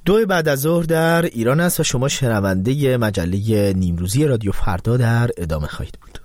2 بعد از ظهر در ایران است و شما شنونده مجله نیمروزی رادیو فردا در ادامه خواهید بود.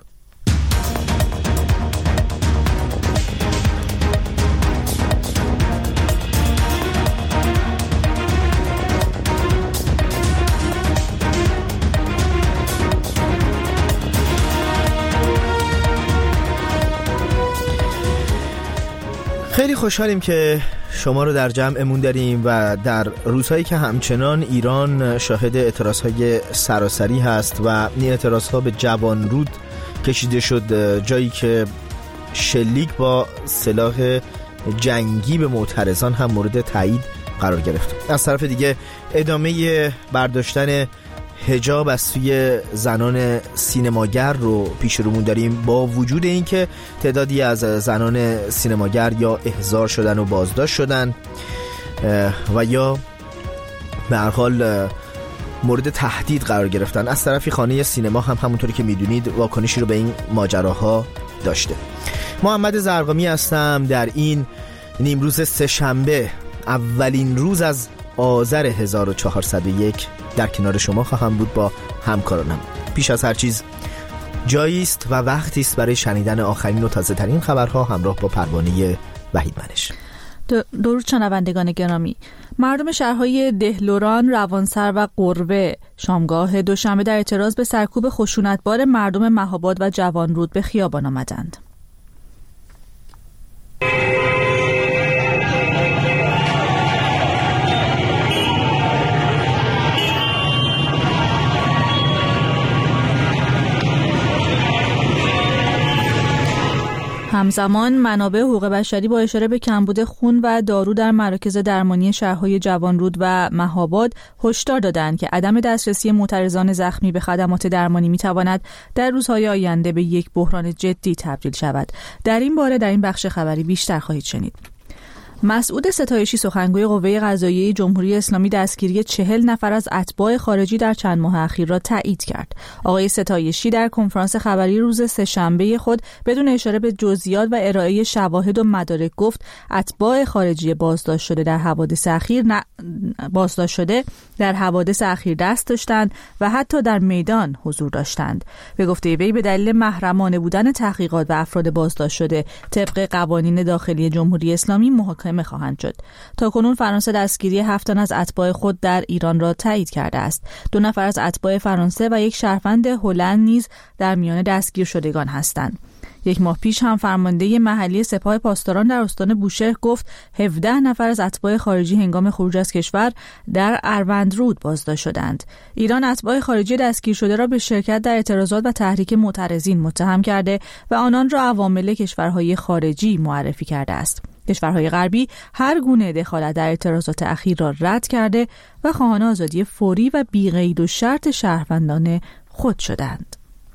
خیلی خوشحالیم که شما رو در جمعمون داریم و در روزهایی که همچنان ایران شاهد اعتراضهای سراسری هست و این اعتراضها به جوانرود کشیده شد، جایی که شلیک با سلاح جنگی به معترضان هم مورد تایید قرار گرفت. از طرف دیگه ادامه برداشتن حجاب از سوی زنان سینماگر رو پیش رومون داریم، با وجود اینکه تعدادی از زنان سینماگر یا احضار شدن و بازداشت شدن و یا به هر حال مورد تهدید قرار گرفتن. از طرفی خانه سینما هم همونطوری که میدونید واکنشی رو به این ماجراها داشته. محمد زرقامی هستم. در این نیمروز سه‌شنبه، اولین روز از آذر 1401 در کنار شما خواهم بود با همکارانم. پیش از هر چیز جایی است و وقتی است برای شنیدن آخرین و تازه ترین خبرها همراه با پروانه وحید منش. درود شنوندگان گرامی. مردم شهرهای دهلوران، روانسر و قروه شامگاه دوشنبه در اعتراض به سرکوب خشونتبار مردم مهاباد و جوانرود به خیابان آمدند. همزمان منابع حقوق بشری با اشاره به کمبود خون و دارو در مراکز درمانی شهرهای جوانرود و مهاباد هشدار دادند که عدم دسترسی معترضان زخمی به خدمات درمانی میتواند در روزهای آینده به یک بحران جدی تبدیل شود. در این باره در این بخش خبری بیشتر خواهید شنید. مسعود ستایشی، سخنگوی قوه قضاییه جمهوری اسلامی، دستگیری 40 نفر از اتباع خارجی در چند ماه اخیر را تایید کرد. آقای ستایشی در کنفرانس خبری روز سه‌شنبه خود بدون اشاره به جزئیات و ارائه شواهد و مدارک گفت اتباع خارجی بازداشت شده در حوادث اخیر دست داشتند و حتی در میدان حضور داشتند. به گفته وی به دلیل محرمانه بودن تحقیقات و افراد بازداشت شده طبق قوانین داخلی جمهوری اسلامی محاکمه خواهند شد. تاکنون فرانسه دستگیری 7 تن از اتباع خود در ایران را تایید کرده است. 2 نفر از اتباع فرانسه و یک شهروند هلند نیز در میان دستگیر شدگان هستند. 1 ماه پیش هم فرمانده محلی سپاه پاسداران در استان بوشهر گفت 17 نفر از اتباع خارجی هنگام خروج از کشور در اروندرود بازداشت شدند. ایران اتباع خارجی دستگیر شده را به شرکت در اعتراضات و تحریک معترضین متهم کرده و آنان را عوامل کشورهای خارجی معرفی کرده است. کشورهای غربی هر گونه دخالت در اعتراضات اخیر را رد کرده و خواهان آزادی فوری و بی‌قید و شرط شهروندان خود شدند.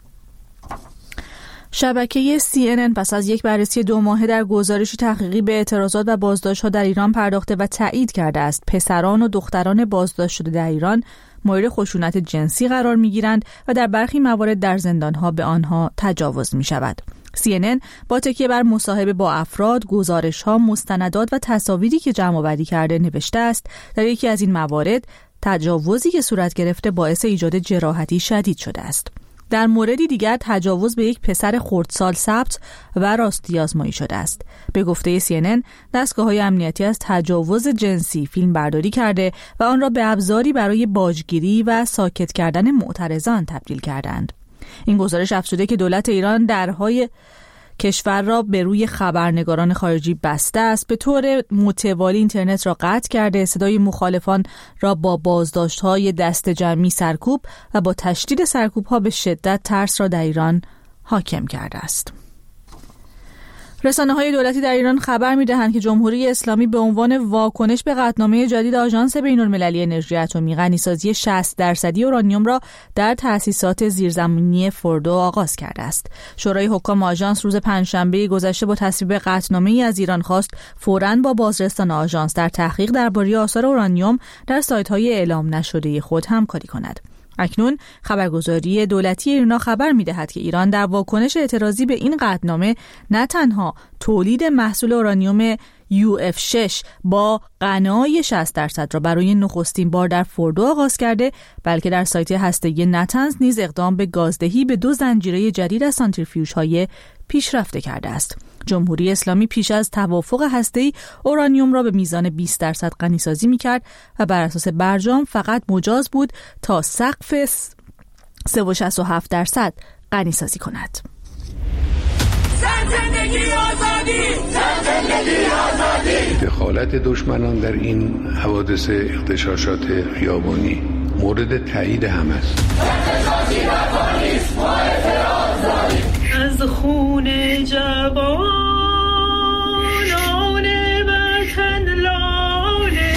شبکه CNN پس از یک بررسی 2 ماهه در گزارشی تحقیقی به اعتراضات و بازداشت‌ها در ایران پرداخته و تایید کرده است پسران و دختران بازداشت شده در ایران مورد خشونت جنسی قرار می‌گیرند و در برخی موارد در زندان‌ها به آنها تجاوز می‌شود. CNN با تکیه بر مصاحبه با افراد، گزارش‌ها، مستندات و تصاویری که جمع‌آوری کرده نوشته است در یکی از این موارد تجاوزی که صورت گرفته باعث ایجاد جراحتی شدید شده است. در موردی دیگر تجاوز به یک پسر خردسال ثبت و راستی آزمایی شده است. به گفته CNN دستگاه‌های امنیتی از تجاوز جنسی فیلم برداری کرده و آن را به ابزاری برای باجگیری و ساکت کردن معترضان تبدیل کردند. این گزارش افزوده که دولت ایران درهای کشور را به روی خبرنگاران خارجی بسته است، به طور متوالی اینترنت را قطع کرده، صدای مخالفان را با بازداشت‌های دست جمعی سرکوب و با تشدید سرکوب‌ها به شدت ترس را در ایران حاکم کرده است. رسانه‌های دولتی در ایران خبر می‌دهند که جمهوری اسلامی به عنوان واکنش به قطعنامه جدید آژانس بین‌المللی انرژی اتمی غنیسازی 60% اورانیوم را در تأسیسات زیرزمینی فوردو آغاز کرده است. شورای حکام آژانس روز پنجشنبه گذشته با تصویب قطعنامه‌ای از ایران خواست فوراً با بازرسان آژانس در تحقیق درباره آثار اورانیوم در سایت‌های اعلام نشده خود همکاری کند. اکنون خبرگزاری دولتی ایرنا خبر می‌دهد که ایران در واکنش اعتراضی به این قطعنامه نه تنها تولید محصول اورانیوم UF6 با غنای 60% را برای نخستین بار در فوردو آغاز کرده، بلکه در سایت هسته‌ای نتنز نیز اقدام به گازدهی به 2 زنجیره جدید از سانتریفیوژهای پیشرفته کرده است. جمهوری اسلامی پیش از توافق هسته‌ای اورانیوم را به میزان 20% غنی‌سازی می‌کرد و بر اساس برجام فقط مجاز بود تا سقف 3.67% غنی‌سازی کند. زندگی آزادی. دخالت دشمنان در این حوادث اغتشاشات خیابانی مورد تایید همه است. از خون جوانان وطن لاله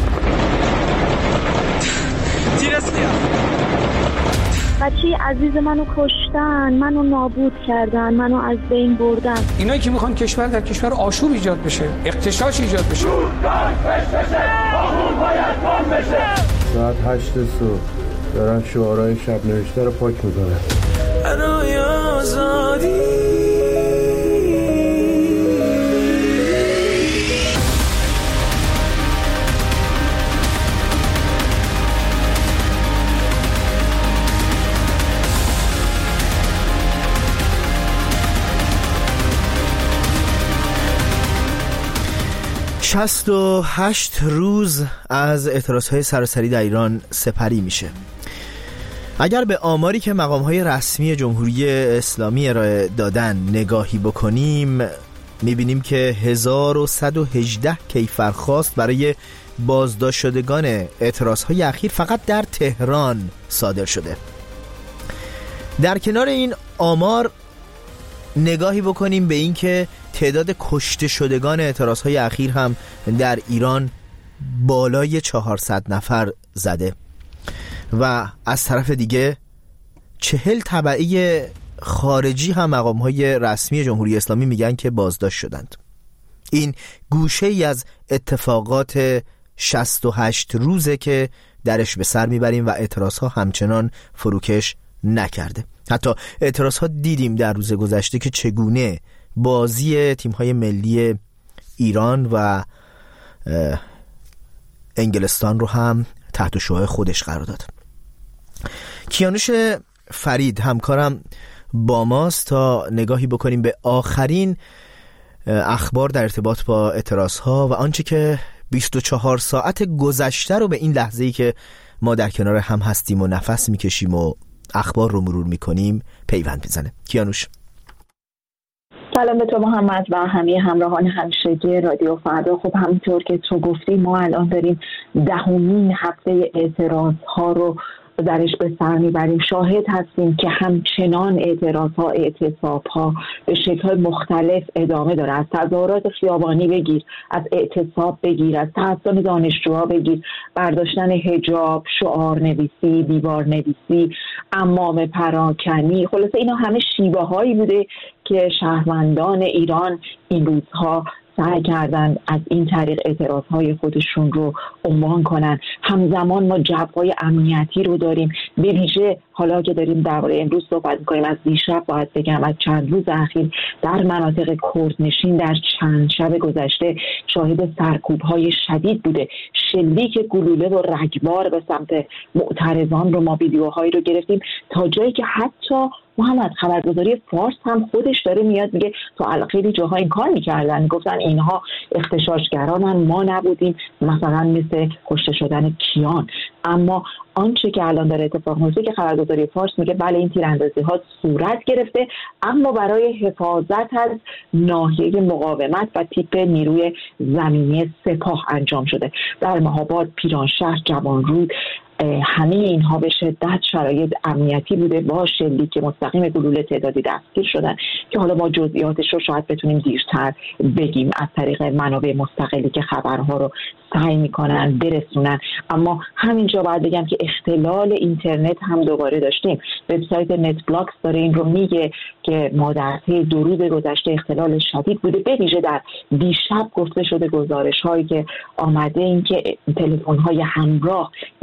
بچه عزیز منو کشتن، منو نابود کردن، منو از بین بردن. اینایی که میخوان کشور در کشور آشوب ایجاد بشه، اغتشاش ایجاد بشه. ساعت 8 صبح دارن شعارهای شب نوشته رو پاک میکنن. برای آزادی. 68 روز از اعتراضهای سراسری در ایران سپری میشه. اگر به آماری که مقام‌های رسمی جمهوری اسلامی ارائه دادن نگاهی بکنیم، میبینیم که 1118 کیفرخواست برای بازداشت شدگان اعتراضهای اخیر فقط در تهران صادر شده. در کنار این آمار نگاهی بکنیم به این که تعداد کشته شدگان اعتراضهای اخیر هم در ایران بالای 400 نفر زده و از طرف دیگه 40 تبعی خارجی هم مقام‌های رسمی جمهوری اسلامی میگن که بازداشت شدند. این گوشه ای از اتفاقات 68 روزه که درش به سر میبریم و اعتراضها همچنان فروکش نکرده. حتی اعتراضها دیدیم در روز گذشته که چگونه بازی تیم‌های ملی ایران و انگلستان رو هم تحت شعاع خودش قرار داد. کیانوش فرید همکارم با ماست تا نگاهی بکنیم به آخرین اخبار در ارتباط با اعتراضها و آنچه که 24 ساعت گذشته رو به این لحظه‌ای که ما در کنار هم هستیم و نفس میکشیم و اخبار رو مرور میکنیم پیوند میزنه. کیانوش. سلام به تو محمد و همه همراهان همیشگی رادیو فردا. خب همونطور که تو گفتی ما الان داریم 10مین هفته اعتراضها رو درش به سر میبریم. شاهد هستیم که همچنان اعتراضها، اعتصابها به شکل‌های مختلف ادامه داره. از تظاهرات خیابانی بگیر، از اعتصاب بگیر، از تعصب دانشجوها بگیر، برداشتن حجاب، شعار نویسی، دیوار نویسی، عمامه پراکنی. خلاصه اینا همه شیوه هایی بوده که شهروندان ایران این روزها سعی کردن از این طریق اعتراضهای خودشون رو عنوان کنن. همزمان ما جوهای امنیتی رو داریم، به ویژه حالا که داریم درباره امروز صحبت می‌کنیم، از دیشب باید بگم از چند روز اخیر در مناطق کردنشین در چند شب گذشته شاهد سرکوب‌های شدید بوده. شلیک گلوله و رگبار به سمت معترضان رو ما ویدیوهایی رو گرفتیم تا جایی که حتی محمد خبرگزاری فارس هم خودش داره میاد میگه تا خیلی جاها این کار میکردن، گفتن اینها اغتشاشگرانن، ما نبودیم، مثلا مثل کشته شدن کیان. اما آنچه که الان داره اتفاق میفته که خبرگزاری فارس میگه بله این تیراندازی ها صورت گرفته، اما برای حفاظت از ناحیه مقاومت و تیپ نیروی زمینی سپاه انجام شده. در مهاباد، پیرانشهر، جوانرود، همه اینها به شدت شرایط امنیتی بوده با شلیک مستقیم گلوله تعدادی دستگیر شدن که حالا ما جزئیاتش رو شاید بتونیم دیرتر بگیم از طریق منابع مستقلی که خبرها رو سعی میکنن برسونن. اما همینجا باید بگم که اختلال اینترنت هم دوباره داشتیم. وبسایت نت بلاکس داره این رو میگه که ما در طی 2 روز گذشته اختلال شدید بوده. به ویژه در دیشب گفته شده گزارش هایی که آمده این که تلفن های همراه اینترنت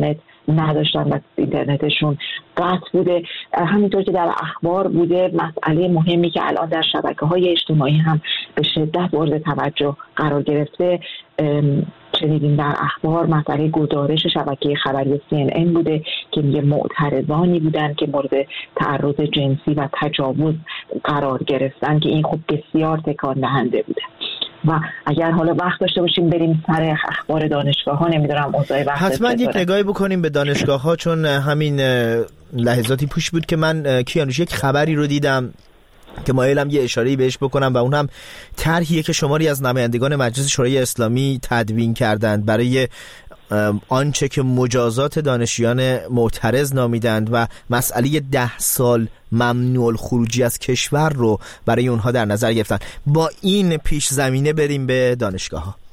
اینترنت نداشتن و اینترنتشون قطع بوده. همینطور که در اخبار بوده، مسئله مهمی که الان در شبکه‌های اجتماعی هم به شدت مورد توجه قرار گرفته، شنیدیم در اخبار، مسئله گزارش شبکه خبری CNN بوده که میگه معترضانی بودن که مورد تعرض جنسی و تجاوز قرار گرفتن که این خب بسیار تکان دهنده بوده. و اگر حالا وقت داشته باشیم بریم سر اخبار دانشگاه ها، نمیدونم اوضاع وقت حتما یک نگاهی بکنیم به دانشگاه ها، چون همین لحظاتی پیش بود که من کیانوش یک خبری رو دیدم که مایلم یه اشاره‌ای بهش بکنم و اون هم طرحیه که شماری از نمایندگان مجلس شورای اسلامی تدوین کردند برای آنچه که مجازات دانشجویان معترض نامیدند و مسئله 10 سال ممنوع الخروجی از کشور رو برای اونها در نظر گرفتن. با این پیش زمینه بریم به دانشگاه ها.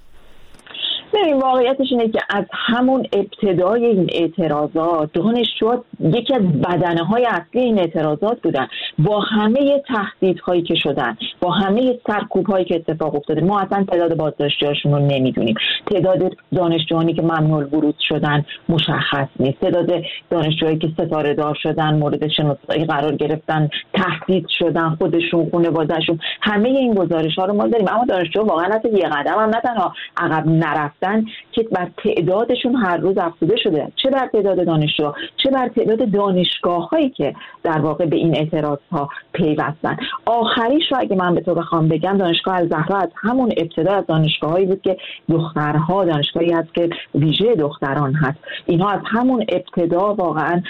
واقعیتش اینه که از همون ابتدای این اعتراضات دانشجوها یکی از بدنه‌های اصلی این اعتراضات بودن. با همه تهدیدهایی که شدن، با همه سرکوب‌هایی که اتفاق افتاده، ما اصلا تعداد بازداشتی‌هاشون رو نمیدونیم. تعداد دانشجویانی که ممنوع الورود شدن مشخص نیست. تعداد دانشجوهایی که ستاره دار شدن، مورد شناسایی قرار گرفتن، تهدید شدن، خودشون، خانواده‌شون، همه این گزارش‌ها رو ما داریم. اما دانشجوها واقعا حتی یه قدم هم نه تنها عقب نرفتن که بر تعدادشون هر روز افزوده شده، چه بر تعداد دانشجوها، چه بر تعداد دانشگاه‌هایی که در واقع به این اعتراضها پیوستن. آخریش رو اگه من به تو بخوام بگم، دانشگاه الزهرا از همون ابتدا از دانشگاهایی بود که دخترها، دانشگاهی هست که ویژه دختران هست، اینها از همون ابتدا واقعا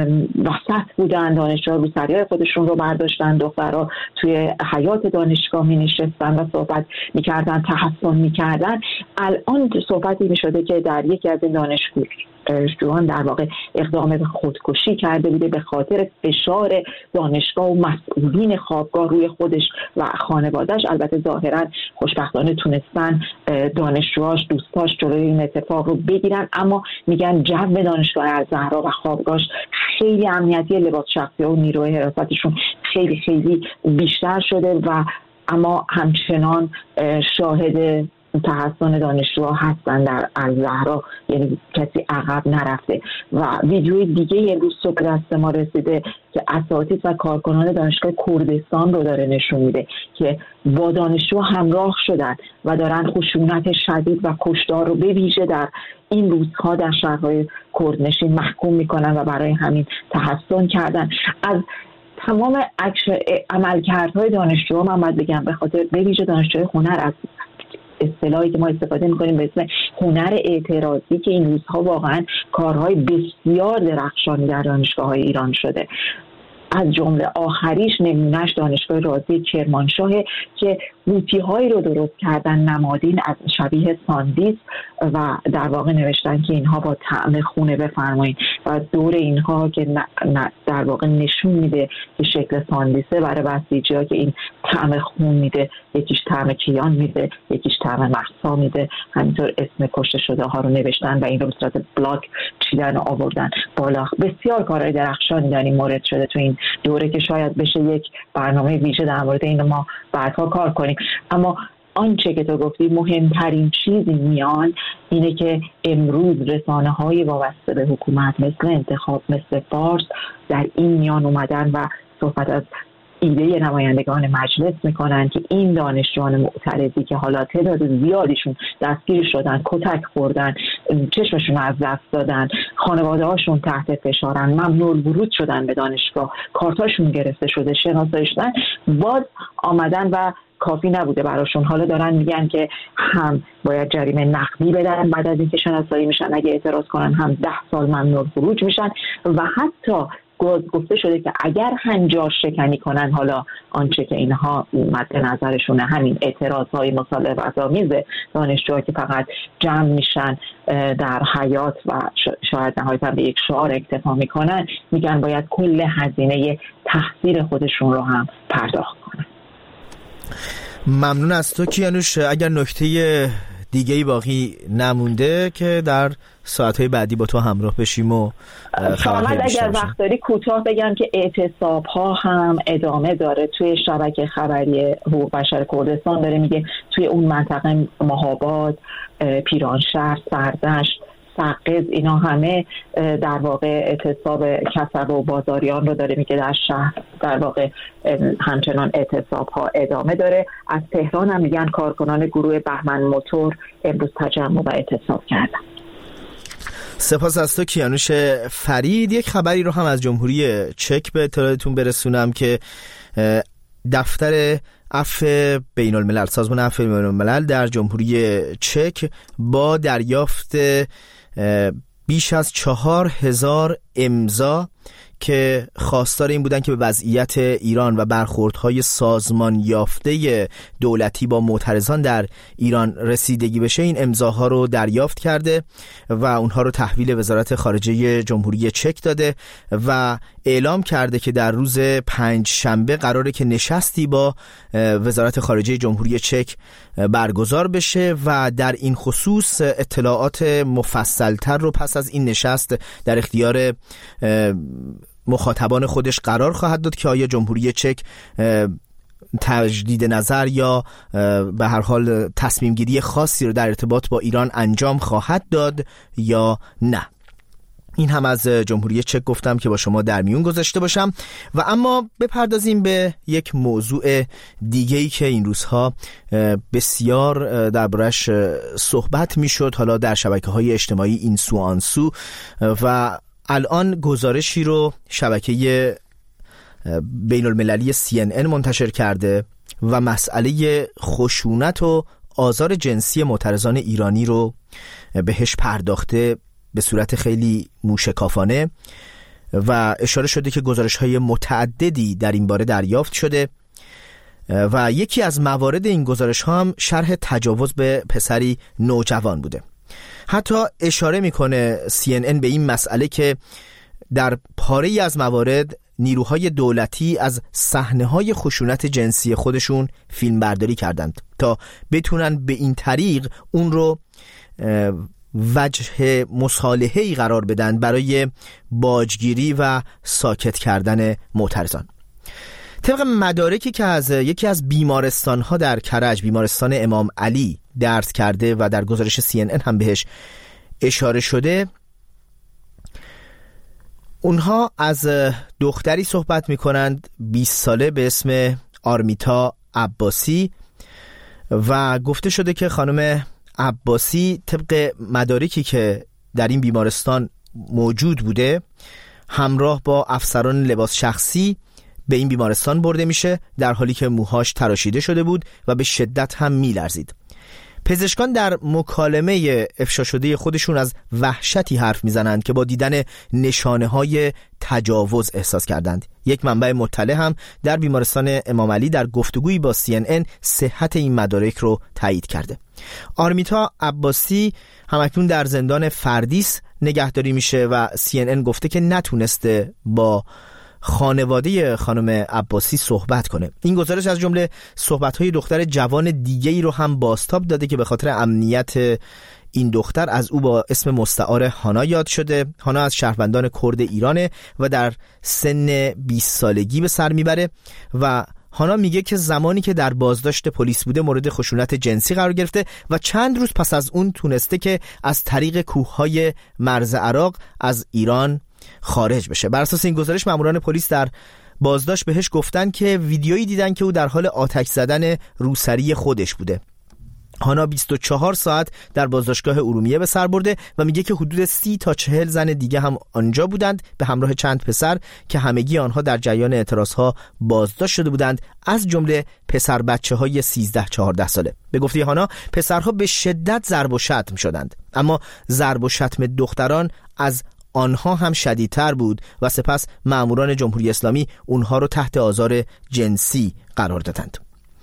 وسط بودن. دانشجوها روسریای خودشون رو برداشتن، دخترها توی حیات دانشگاه می‌نشستن و صحبت می‌کردن، تحسن می‌کردن. الان صحبتی می‌شده که در یکی از این دانشجویان در واقع اقدام به خودکشی کرده بوده به خاطر فشار دانشگاه و مسئولین خوابگاه روی خودش و خانواده‌اش. البته ظاهراً خوشبختانه تونستن دانشجوهاش، دوستاش جلوی این اتفاق رو بگیرن، اما میگن جو دانشگاه الزهرا و خوابگاهش خیلی امنیتی، لباس شخصی و نیروی حراستیشون خیلی خیلی بیشتر شده و اما همچنان شاهد تحسن دانشجوها هستن در الزهرا، یعنی کسی عقب نرفته. و ویدیوی دیگه امروز صبح دست ما رسیده که اساتید و کارکنان دانشگاه کردستان رو داره نشون میده که با دانشجو همراه شدن و دارن خشونت شدید و کشتار رو به ویژه در این روزها در شهرهای کردنشین محکوم میکنن و برای همین تحسن کردن. از تمام عملکردهای دانشجوها من باید بگم به خاطر به ویژه دانشجوی هنر، از اصطلاحی که ما استفاده می‌کنیم به اسم هنر اعتراضی که این روزها واقعا کارهای بسیار درخشانی در دانشگاه‌های ایران شده. از جمله آخریش نمونهش دانشگاه رازی کرمانشاه که قوطی‌هایی رو درست کردن نمادین از شبیه ساندیس و در واقع نوشتن که اینها با طعم خونه بفرمایید و دور اینها که در واقع نشون میده که شکل ساندیسه برای بسیجی‌ها که این طعم خون میده، یکیش طعم کیان میده، یکیش طعم مغزها میده. همینطور اسم کشته شده ها رو نوشتن و این رو به صورت بلاک چیدن و آوردن بالا. بسیار کارهای درخشانی در این مورد شده تو این دوره که شاید بشه یک برنامه ویژه در مورد این ما بعدها کار کنیم. اما آنچه که تو گفتی مهمترین چیزی میان اینه که امروز رسانه‌های وابسته به حکومت مثل انتخاب، مثل فارس در این میان اومدن و صحبت از ایده نمایندگان مجلس میکنن که این دانشجویان معترضی که حالا تعداد زیادیشون دستگیر شدن، کتک خوردن، چشمشون از دست دادن، خانواده هاشون تحت فشارن، ممنوع الورود شدن به دانشگاه، کارتاشون گرفته شده، شناسایی شدن، باز آمدن و کافی نبوده براشون. حالا دارن میگن که هم باید جریمه نقدی بدن بعد از اینکه شناسایی میشن، اگه اعتراض کنن هم 10 سال ممنوع خروج میشن و حتی گفته شده که اگر هنجار شکنی کنن، حالا آنچه که اینها مد نظرشونه همین اعتراضهای مصالحت آمیز دانشجوها که فقط جمع میشن در حیات و شاید نهایتا به یک شعار اکتفا میکنن، میگن باید کل هزینه تحصیل خودشون رو هم پرداخت کنن. ممنون از تو کیانوش. اگر نکته دیگه‌ای باقی نمونده که در ساعت‌های بعدی با تو همراه بشیم و فقط اگر وقت داری کوتاه بگم که اعتصاب‌ها هم ادامه داره. توی شبکه خبری حقوق بشر کردستان داره میگه توی اون منطقه مهاباد، پیرانشهر، سردشت، سقز، اینا همه در واقع اعتصاب کسب و بازاریان رو داره میگه در شهر در واقع همچنان اعتصاب ها ادامه داره. از تهران هم میگن کارکنان گروه بهمن موتور امروز تجمع و اعتصاب کردن. سپاس از تو کیانوش فرید. یک خبری رو هم از جمهوری چک به اطلاعتون برسونم که دفتر عفو بین الملل، سازمان عفو بین الملل در جمهوری چک با دریافت بیش از 4000 امضا که خواستار این بودن که به وضعیت ایران و برخوردهای سازمان یافته دولتی با معترضان در ایران رسیدگی بشه، این امضاها رو دریافت کرده و اونها رو تحویل وزارت خارجه جمهوری چک داده و اعلام کرده که در روز 5 شنبه قراره که نشستی با وزارت خارجه جمهوری چک برگزار بشه و در این خصوص اطلاعات مفصلتر رو پس از این نشست در اختیار مخاطبان خودش قرار خواهد داد که آیا جمهوری چک تجدید نظر یا به هر حال تصمیم گیری خاصی رو در ارتباط با ایران انجام خواهد داد یا نه. این هم از جمهوری چک گفتم که با شما در میون گذاشته باشم. و اما بپردازیم به یک موضوع دیگه‌ای که این روزها بسیار دربارش صحبت میشد، حالا در شبکه‌های اجتماعی این سو آن سو، و الان گزارشی رو شبکه بین المللی CNN منتشر کرده و مسئله خشونت و آزار جنسی معترضان ایرانی رو بهش پرداخته به صورت خیلی موشکافانه و اشاره شده که گزارش‌های متعددی در این باره دریافت شده و یکی از موارد این گزارش‌ها هم شرح تجاوز به پسری نوجوان بوده. حتی اشاره میکنه CNN به این مسئله که در پاره‌ای از موارد نیروهای دولتی از صحنه‌های خشونت جنسی خودشون فیلم برداری کردند تا بتونن به این طریق اون رو وجه مصالحه‌ای قرار بدن برای باجگیری و ساکت کردن معترضان. طبق مدارکی که از یکی از بیمارستان‌ها در کرج، بیمارستان امام علی درس کرده و در گزارش CNN هم بهش اشاره شده، اونها از دختری صحبت می‌کنند 20 ساله به اسم آرمیتا عباسی و گفته شده که خانم عباسی طبق مدارکی که در این بیمارستان موجود بوده همراه با افسران لباس شخصی به این بیمارستان برده میشه، در حالی که موهاش تراشیده شده بود و به شدت هم میلرزید. پزشکان در مکالمه افشا شده خودشون از وحشتی حرف میزنند که با دیدن نشانه‌های تجاوز احساس کردند. یک منبع مطلع هم در بیمارستان امام علی در گفتگویی با CNN صحت این مدارک رو تایید کرده. آرمیتا عباسی همکنون در زندان فردیس نگهداری میشه و CNN گفته که نتونسته با خانواده خانم عباسی صحبت کنه. این گزارش از جمله صحبت‌های دختر جوان دیگه‌ای رو هم بازتاب داده که به خاطر امنیت این دختر از او با اسم مستعار هانا یاد شده. هانا از شهروندان کرد ایرانه و در سن 20 سالگی به سر میبره و هانا میگه که زمانی که در بازداشت پلیس بوده مورد خشونت جنسی قرار گرفته و چند روز پس از اون تونسته که از طریق کوههای مرز عراق از ایران خارج بشه. بر اساس این گزارش ماموران پلیس در بازداشت بهش گفتن که ویدیویی دیدن که او در حال آتش زدن روسری خودش بوده. هانا 24 ساعت در بازداشتگاه ارومیه به سر برده و میگه که حدود 30 تا 40 زن دیگه هم آنجا بودند به همراه چند پسر که همگی آنها در جریان اعتراضها بازداشت شده بودند، از جمله پسر بچه‌های 13-14 ساله. به گفته هانا پسرها به شدت ضرب و شتم شدند، اما ضرب و شتم دختران از آنها هم شدیدتر بود و سپس ماموران جمهوری اسلامی اونها رو تحت آزار جنسی قرار دادند.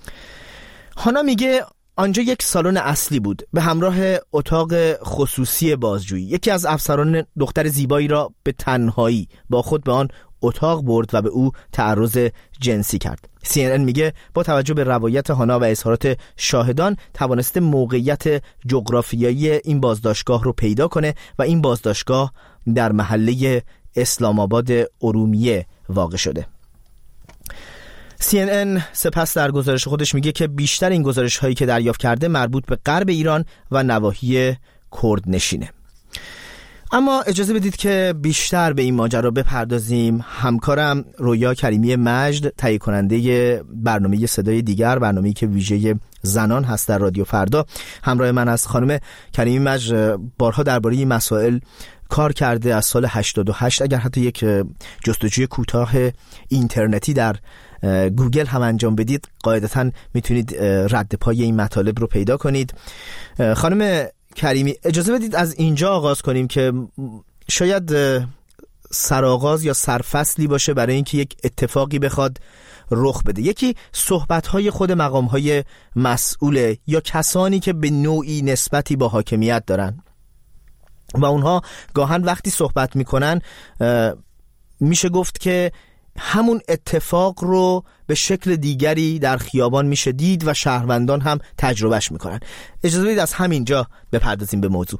هانا میگه آنجا یک سالن اصلی بود به همراه اتاق خصوصی بازجویی. یکی از افسران دختر زیبایی را به تنهایی با خود به آن اتاق برد و به او تعرض جنسی کرد. CNN میگه با توجه به روایت هانا و اظهارات شاهدان توانسته موقعیت جغرافیایی این بازداشتگاه رو پیدا کنه و این بازداشتگاه در محله اسلام آباد ارومیه واقع شده. CNN سپس در گزارش خودش میگه که بیشتر این گزارش هایی که دریافت کرده مربوط به غرب ایران و نواحی کرد نشینه. اما اجازه بدید که بیشتر به این ماجرا بپردازیم. همکارم رویا کریمی مجد، تهیه کننده برنامه صدای دیگر، برنامه‌ای که ویژه زنان هست در رادیو فردا، همراه من است. خانم کریمی مجد بارها درباره این مسائل کار کرده از سال 88. اگر حتی یک جستجوی کوتاه اینترنتی در گوگل هم انجام بدید، قاعدتاً میتونید رد پای این مطالب رو پیدا کنید. خانم کریمی، اجازه بدید از اینجا آغاز کنیم که شاید سرآغاز یا سرفصلی باشه برای اینکه یک اتفاقی بخواد رخ بده. یکی صحبت‌های خود مقام‌های مسئوله یا کسانی که به نوعی نسبتی با حاکمیت دارن و اونها گاهن وقتی صحبت میکنن میشه گفت که همون اتفاق رو به شکل دیگری در خیابان میشه دید و شهروندان هم تجربهش میکنن. اجازه بدید از همینجا بپردازیم به موضوع.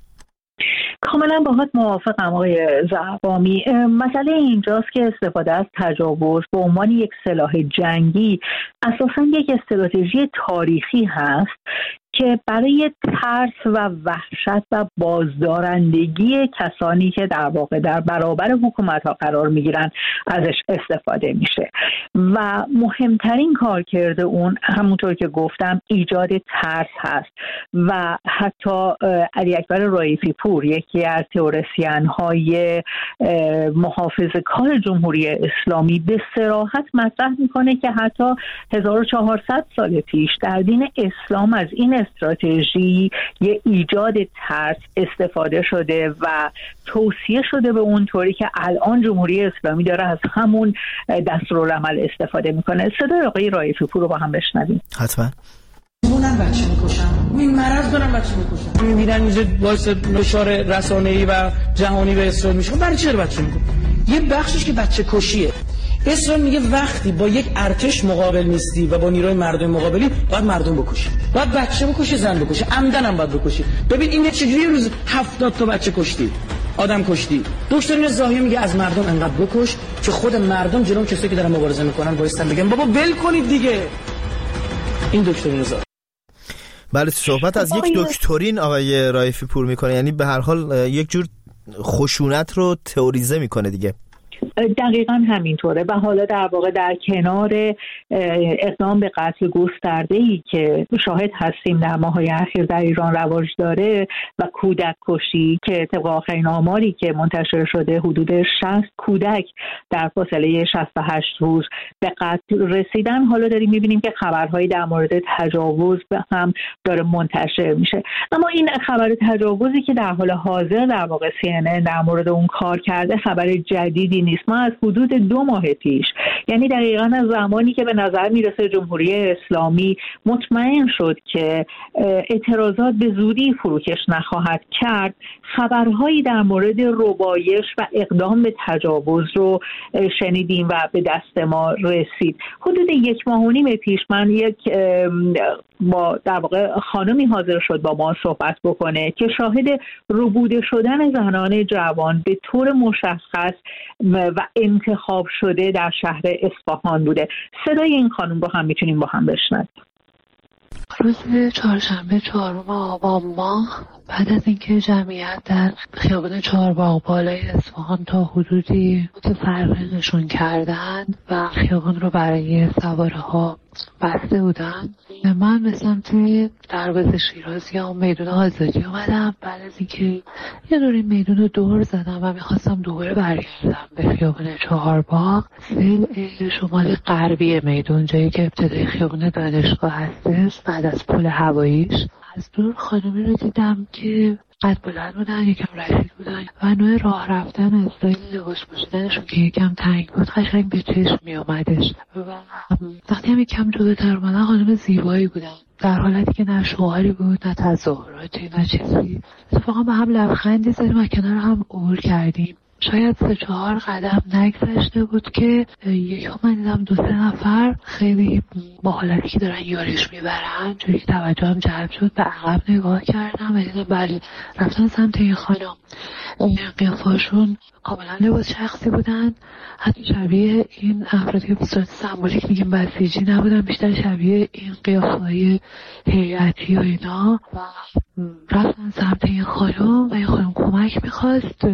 کاملا باهات موافقم آقای زعبامی. مسئله اینجاست که استفاده از تجاوز به عنوان یک سلاح جنگی اساساً یک استراتژی تاریخی هست که برای ترس و وحشت و بازدارندگی کسانی که در واقع در برابر حکومت‌ها قرار می‌گیرن ازش استفاده میشه و مهمترین کارکرد اون همونطور که گفتم ایجاد ترس هست و حتی علی اکبر رائفی پور، یکی از تئوریسین‌های محافظه‌کار جمهوری اسلامی، به صراحت مطرح میکنه که حتی 1400 سال پیش در دین اسلام از این استراتژی یه ایجاد ترس استفاده شده و توصیه شده به اون طوری که الان جمهوری اسلامی داره از همون دستورالعمل استفاده میکنه. صدای آقای رائفی پور رو با هم بشنویم. حتما. اونم بچه میکشن، این مرض دارن بچه میکشن، میبینن اینجا باعث نشار رسانه‌ای و جهانی به اسرائیل میشه. برای چی بچه میکشن؟ یه بخشش که بچه کشیه. اسرائیل میگه وقتی با یک ارتش مقابل نیستی و با نیروی مردم مقابلی، باید مردم بکشی، باید بچه بکشی، زن بکشی، عمدن هم باید بکشی. ببین این چجوری روز 70 تا بچه کشتی، آدم کشتی. دکتر زاهی میگه از مردم انقدر بکش که خود مردم جلوی کسایی که دارن مبارزه میکنن وایسن بگن بابا ول کنید دیگه. این دکتر زاهی. بله، صحبت از یک دکترین آقای رائفی پور میکنه، یعنی به هر حال یک جور خشونت رو تئوریزه میکنه دیگه. دقیقاً همینطوره و حالا در واقع در کنار اقدام به قتل گسترده‌ای که شاهد هستیم در ماه‌های اخیر در ایران رواج داره و کودک کشی که طبق آخرین آماری که منتشر شده حدود 60 کودک در فاصله 68 روز به قتل رسیدن، حالا داریم می‌بینیم که خبرهایی در مورد تجاوز هم داره منتشر میشه. اما این خبر تجاوزی که در حال حاضر در واقع CNN در مورد اون کار کرده خبر جدیدی نیست. ما از حدود 2 ماه پیش، یعنی دقیقاً از زمانی که به نظر میرسه جمهوری اسلامی مطمئن شد که اعتراضات به زودی فروکش نخواهد کرد، خبرهایی در مورد ربایش و اقدام به تجاوز رو شنیدیم و به دست ما رسید. حدود 1.5 ماه پیش من با در واقع خانمی حاضر شد با ما صحبت بکنه که شاهد ربوده شدن زنان جوان به طور مشخص و انتخاب شده در شهر اصفهان بوده. صدای این خانم رو هم میتونیم با هم بشنویم. روز چهارشنبه 4 آبان ماه بعد از اینکه جمعیت در خیابان چهارباغ بالای اصفهان تا حدودی متفرقشون کردند و خیابان رو برای سوارها بسته بودن، من به سمت دروازه شیراز یا میدون آزادی اومدم. بعد از اینکه یه دور این میدون رو دور زدم و میخواستم دوباره برگردم به خیابان چهارباغ، سیل شمال غربی میدون، جایی که ابتدای خیابان دانشگاه هستش، بعد از پل هواییش، از دور خانمی رو دیدم که قد بلند بودن، یکم رشید بودن و نوع راه رفتن، استایل لباس پوشیدنشون که یکم تنگ بود قشنگ به چشم می اومدش و وقتی هم یکم جلوتر اومدن خانم زیبایی بودن، در حالتی که نه شوهری بود نه تظاهراتی نه چیزی. اتفاقا با هم لبخندی زدیم و کنار هم عبور کردیم. شاید 3-4 قدم نگذشته بود که یکم من دیدم 2-3 نفر خیلی با حالتی که دارن یارش میبرن، جوری که توجهم جلب شد، به عقب نگاه کردم و دیدم بله رفتن سمت این خانم. قیافه‌شون کاملا لباس شخصی بودن، حتی شبیه این افرادی که به صورت سمبولیک میگیم بسیجی نبودن، بیشتر شبیه این قیافه‌های هیئتی و اینا. و رفتن سمت این خانم و این خانم کمک میخواست،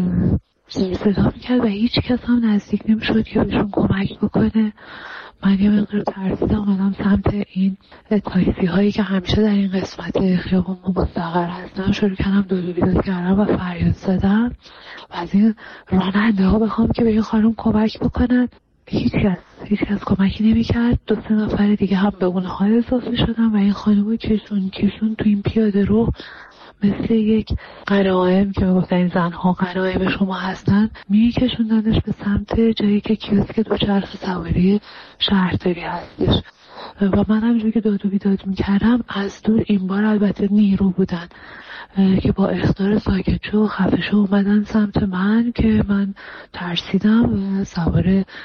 صدا میکرد و هیچ کس هم نزدیک نمیشد که بهشون کمک بکنه. من یه مقدار ترسیدم، اومدم سمت این تاکسی هایی که همیشه در این قسمت خیابون مستقر هستن، شروع کردم دو بیداد کردم و فریاد زدم و از این راننده ها بخوام که به این خانم کمک بکنن. هیچ کس کمکی نمیکرد. 2-3 نفر دیگه هم به اونها اضافه شدن و این خانم کشون تو این پیاده رو مثل یک غنایم که میگفتن این زنها غنایم شما هستن میکشوندنش به سمت جایی که کیوسک دوچرخه سواری شهرداری هستش. و من همینجوری که داد و بیداد میکردم از دور، این بار البته نیرو بودن که با اخطار ساکت شو و خفه شو اومدن سمت من که من ترسیدم و سوار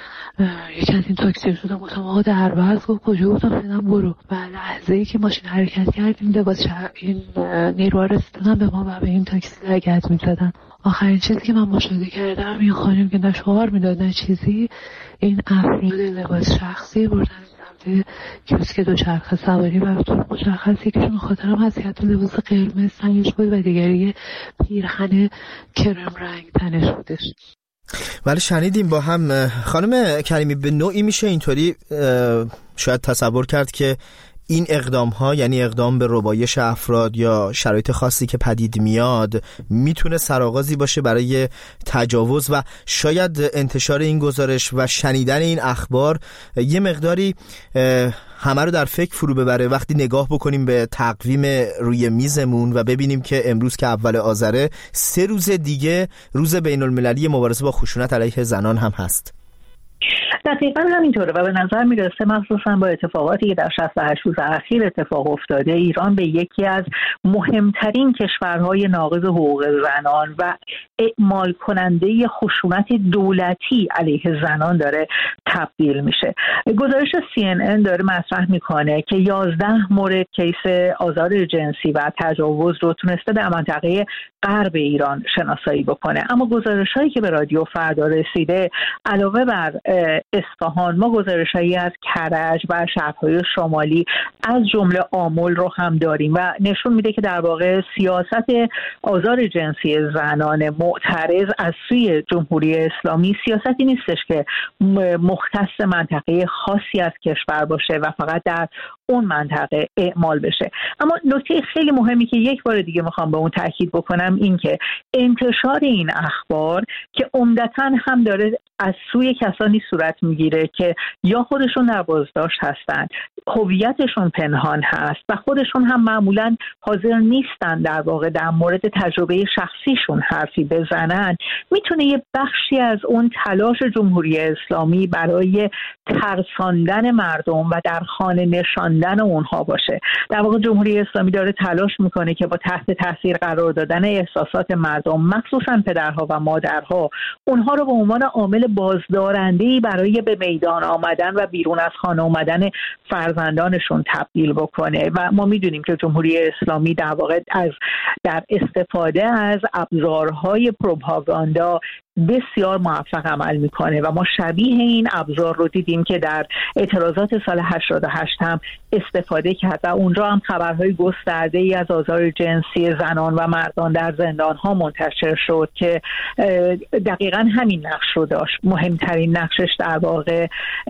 یکی از این تاکسی شدم. گفتم آقا دربست. گفت کجا؟ گفتم فعلا برو. و لحظه‌ای که ماشین حرکت کردیم لباس این نیروها رسیدن به ما و به این تاکسی لگد می‌زدن. آخرین چیزی که من مشاهده کردم این خانم که نه شعار میداد نه چیزی، این افراد لباس شخصی بردن سمت کیوسک دوچرخه سواری و به طور مشخص یکیشون خاطرم هست که حتی لباس قرمز تنش بود و دیگری پیرهن کرم رنگ تنش بودش. ولی شنیدیم با هم. خانم کریمی به نوعی میشه اینطوری شاید تصور کرد که این اقدام ها، یعنی اقدام به ربایش افراد یا شرایط خاصی که پدید میاد، میتونه سرآغازی باشه برای تجاوز و شاید انتشار این گزارش و شنیدن این اخبار یه مقداری همه رو در فکر فرو ببره. وقتی نگاه بکنیم به تقویم روی میزمون و ببینیم که امروز که اول آذره 3 روز دیگه روز بین المللی مبارزه با خشونت علیه زنان هم هست. دقیقا همینطوره و به نظر میرسه مخصوصا با اتفاقاتی که در 68 روز اخیر اتفاق افتاده، ایران به یکی از مهمترین کشورهای ناقض حقوق زنان و اعمال کننده خشونت دولتی علیه زنان داره تبدیل میشه. گزارش CNN داره مطرح میکنه که 11 مورد کیس آزار جنسی و تجاوز رو تونسته در منطقه غرب ایران شناسایی بکنه، اما گزارش‌هایی که به رادیو فردا رسیده علاوه بر اصفهان، ما گزارش‌هایی از کرج و شهرهای شمالی از جمله آمل رو هم داریم و نشون میده که در واقع سیاست آزار جنسی زنان معترض از سوی جمهوری اسلامی سیاستی نیستش که مختص منطقه خاصی از کشور باشه و فقط در اون منطقه اعمال بشه. اما نکته خیلی مهمی که یک بار دیگه میخوام به اون تاکید بکنم این که انتشار این اخبار که عمدتاً هم داره از سوی کسانی صورت میگیره که یا خودشون در بازداشت هستن، هویتشون پنهان هست و خودشون هم معمولاً حاضر نیستن در واقع در مورد تجربه شخصیشون حرفی بزنن، میتونه یه بخشی از اون تلاش جمهوری اسلامی برای ترساندن مردم و در خانه نشاندن اونها باشه. در واقع جمهوری اسلامی داره تلاش میکنه که با تحت تاثیر قرار دادن احساسات مردم، مخصوصا پدرها و مادرها، اونها رو به عنوان عامل بازدارنده‌ای برای به میدان آمدن و بیرون از خانه اومدن فرزندانشون تبدیل بکنه. و ما میدونیم که جمهوری اسلامی در واقع در استفاده از ابزارهای پروپاگاندا بسیار موفق عمل میکنه و ما شبیه این ابزار رو دیدیم که در اعتراضات سال 88 هم استفاده کرد و اونجا هم خبرهای گسترده‌ای از آزار جنسی زنان و مردان در زندان‌ها منتشر شد که دقیقاً همین نقش رو داشت. مهمترین نقشش در واقع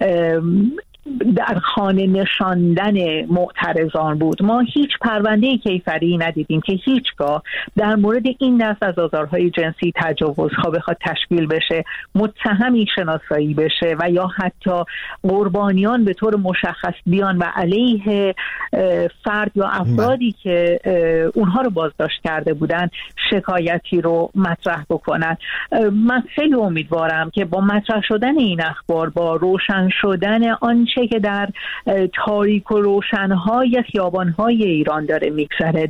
در خانه نشاندن معترضان بود. ما هیچ پرونده کیفری ندیدیم که هیچگاه در مورد این دست از آزارهای جنسی، تجاوزها بخواد تشکیل بشه، متهمی شناسایی بشه و یا حتی قربانیان به طور مشخص بیان و علیه فرد یا افرادی که اونها رو بازداشت کرده بودن شکایتی رو مطرح بکنن. من خیلی امیدوارم که با مطرح شدن این اخبار، با روشن شدن آنچه آنچه که در تاریک و روشنهای خیابانهای ایران داره میگذره،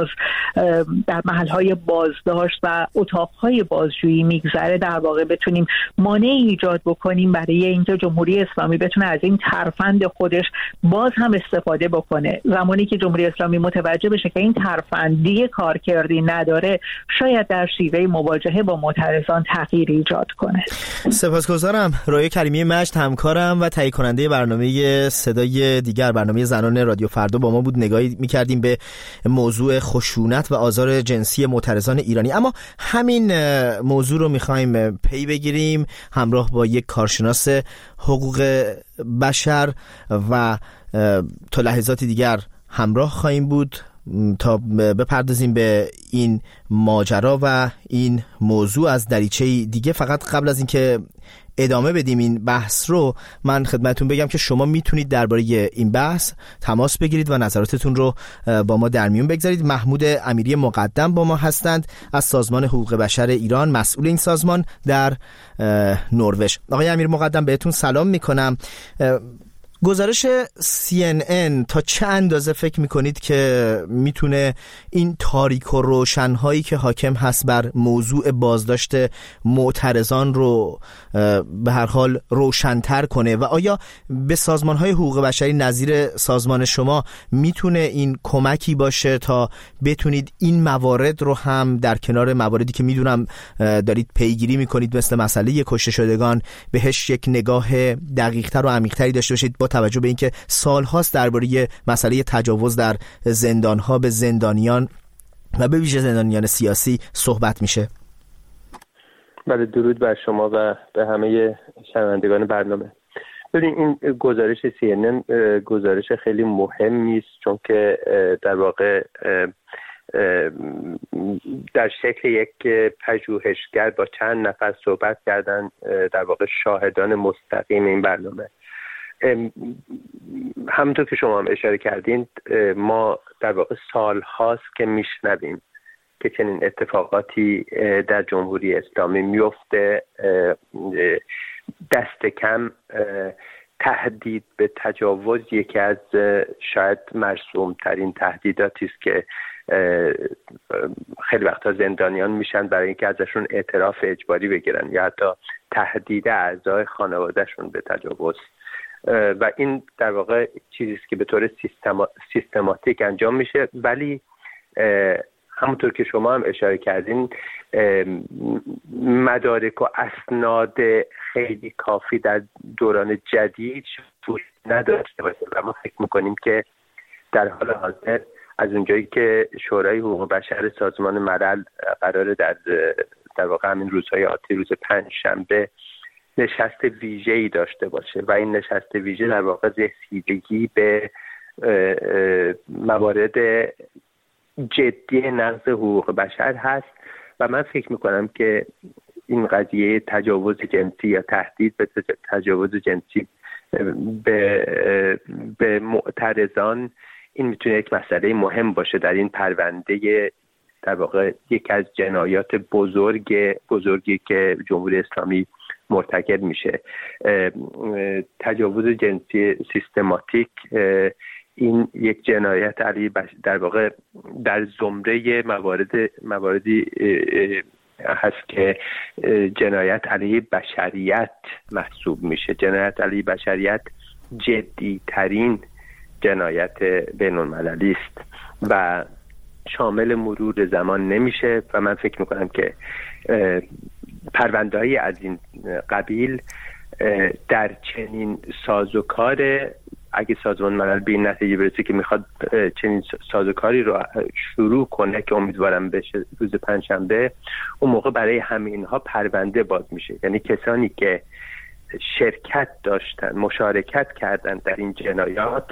در محلهای بازداشت و اتاقهای بازجویی میگذره، در واقع بتونیم مانعی ایجاد بکنیم برای اینکه جمهوری اسلامی بتونه از این ترفند خودش باز هم استفاده بکنه. زمانی که جمهوری اسلامی متوجه بشه که این ترفندی کارکردی نداره، شاید در شیوه مواجهه با معترضان تغییر ایجاد کنه. سپاسگزارم. رایه کریمی مجد همکارم و تهیه کننده برنامه صدای دیگر، برنامه زنان رادیو فردا با ما بود. نگاهی می‌کردیم به موضوع خشونت و آزار جنسی معترضان ایرانی، اما همین موضوع رو می‌خوایم پی بگیریم همراه با یک کارشناس حقوق بشر و تا لحظات دیگر همراه خواهیم بود تا بپردازیم به این ماجرا و این موضوع از دریچه دیگه. فقط قبل از اینکه ادامه بدیم این بحث رو، من خدمتتون بگم که شما میتونید درباره این بحث تماس بگیرید و نظراتتون رو با ما در میون بگذارید. محمود امیری مقدم با ما هستند از سازمان حقوق بشر ایران، مسئول این سازمان در نروژ. آقای امیر مقدم بهتون سلام میکنم. گزارش CNN تا چه اندازه فکر میکنید که میتونه این تاریک و روشنهایی که حاکم هست بر موضوع بازداشت معترضان رو به هر حال روشن‌تر کنه و آیا به سازمان‌های حقوق بشری نظیر سازمان شما میتونه این کمکی باشه تا بتونید این موارد رو هم در کنار مواردی که میدونم دارید پیگیری میکنید مثل مسئله کشته شدگان بهش یک نگاه دقیق‌تر و عمیق‌تری داشته باشید، با توجه به اینکه سال‌هاست درباره مسئله تجاوز در زندان‌ها به زندانیان و به ویژه زندانیان سیاسی صحبت میشه؟ بله، درود بر شما و به همه شنوندگان برنامه. ببین، این گزارش CNN گزارش خیلی مهمی است، چون که در واقع در شکل یک پژوهشگر با چند نفر صحبت کردن، در واقع شاهدان مستقیم این برنامه. همونطور که شما هم اشاره کردین، ما در واقع سال هاست که میشنویم که چنین اتفاقاتی در جمهوری اسلامی میفته. دست کم تهدید به تجاوز یکی از شاید مرسوم ترین تهدیداتی است که خیلی وقتا زندانیان میشن برای اینکه ازشون اعتراف اجباری بگیرن یا حتی تهدید اعضای خانوادهشون به تجاوز. و این در واقع چیزی است که به طور سیستماتیک انجام میشه، ولی همونطور که شما هم اشاره کردین مدارک و اسناد خیلی کافی در دوران جدید نداشته باشه و ما فکر میکنیم که در حال حاضر از اونجایی که شورای حقوق بشر سازمان ملل قراره در واقع همین روزهای آتی، روز پنجشنبه نشست ویژه‌ای داشته باشه و این نشست ویژه در واقع رسیدگی به موارد جدی نقض حقوق بشر هست و من فکر میکنم که این قضیه تجاوز جنسی یا تهدید به تجاوز جنسی به معترضان، این میتونه یک مسئله مهم باشه در این پرونده، در واقع یک از جنایات بزرگی که جمهوری اسلامی مرتکب میشه. تجاوز جنسی سیستماتیک این یک جنایت علیه در واقع در زمره مواردی هست که جنایت علیه بشریت محسوب میشه. جنایت علیه بشریت جدی ترین جنایت بین المللی است و شامل مرور زمان نمیشه و من فکر میکنم که پرونده‌ای از این قبیل در چنین سازوکار، اگه سازمان ملل به این نتیجه برسه که میخواد چنین سازوکاری رو شروع کنه که امیدوارم بشه روز پنجشنبه، اون موقع برای همه اینها پرونده باز میشه. یعنی کسانی که شرکت داشتن، مشارکت کردن در این جنایات،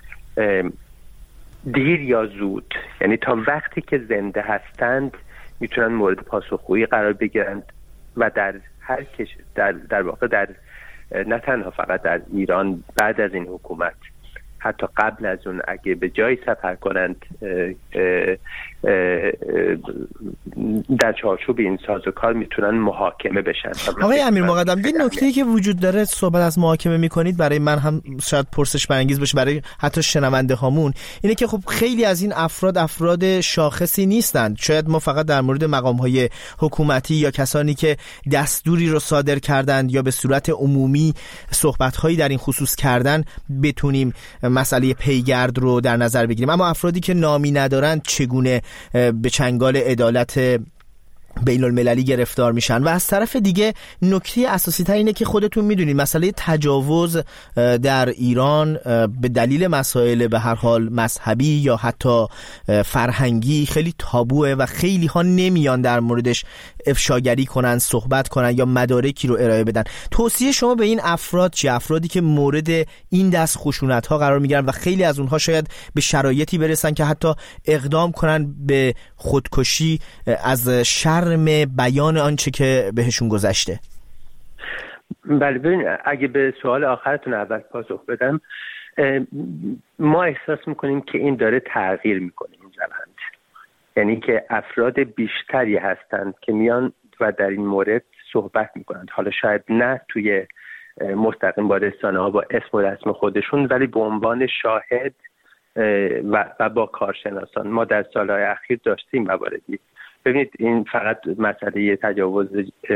دیر یا زود، یعنی تا وقتی که زنده هستند میتونن مورد پاسخگویی قرار بگیرند و در هر در واقع در نه تنها فقط در ایران بعد از این حکومت، حتی قبل از اون اگه به جایی سفر کنند در چارچوب این سازوکار میتونن محاکمه بشن. آقای امیر مقدم، یه نکته‌ای که وجود داره، صحبت از محاکمه میکنید، برای من هم شاید پرسش برانگیز باشه، برای حتی شنونده هامون، اینه که خب خیلی از این افراد شاخصی نیستند. شاید ما فقط در مورد مقام‌های حکومتی یا کسانی که دستوری رو صادر کردند یا به صورت عمومی صحبت‌هایی در این خصوص کردن بتونیم مسئله پیگرد رو در نظر بگیریم، اما افرادی که نامی ندارند چگونه به چنگال عدالت بین المللی گرفتار میشن؟ و از طرف دیگه نکته اساسی تر اینه که خودتون میدونید مسئله تجاوز در ایران به دلیل مسائل به هر حال مذهبی یا حتی فرهنگی خیلی تابوه و خیلی ها نمیان در موردش افشاگری کنن، صحبت کنن یا مدارکی رو ارائه بدن. توصیه شما به این افراد چیه؟ افرادی که مورد این دست خشونت ها قرار میگیرن و خیلی از اونها شاید به شرایطی برسن که حتی اقدام کنن به خودکشی از شرم بیان آنچه که بهشون گذشته. بله، ببین، اگه به سوال آخرتون اول پاسخ بدم، ما احساس میکنیم که این داره تغییر میکنه این روند، یعنی که افراد بیشتری هستند که میان و در این مورد صحبت میکنند، حالا شاید نه توی مستقیم با رسانه ها با اسم و رسم خودشون، ولی به عنوان شاهد و با کارشناسان. ما در سالهای اخیر داشتیم مواردی. ببینید، این فقط مسئله تجاوز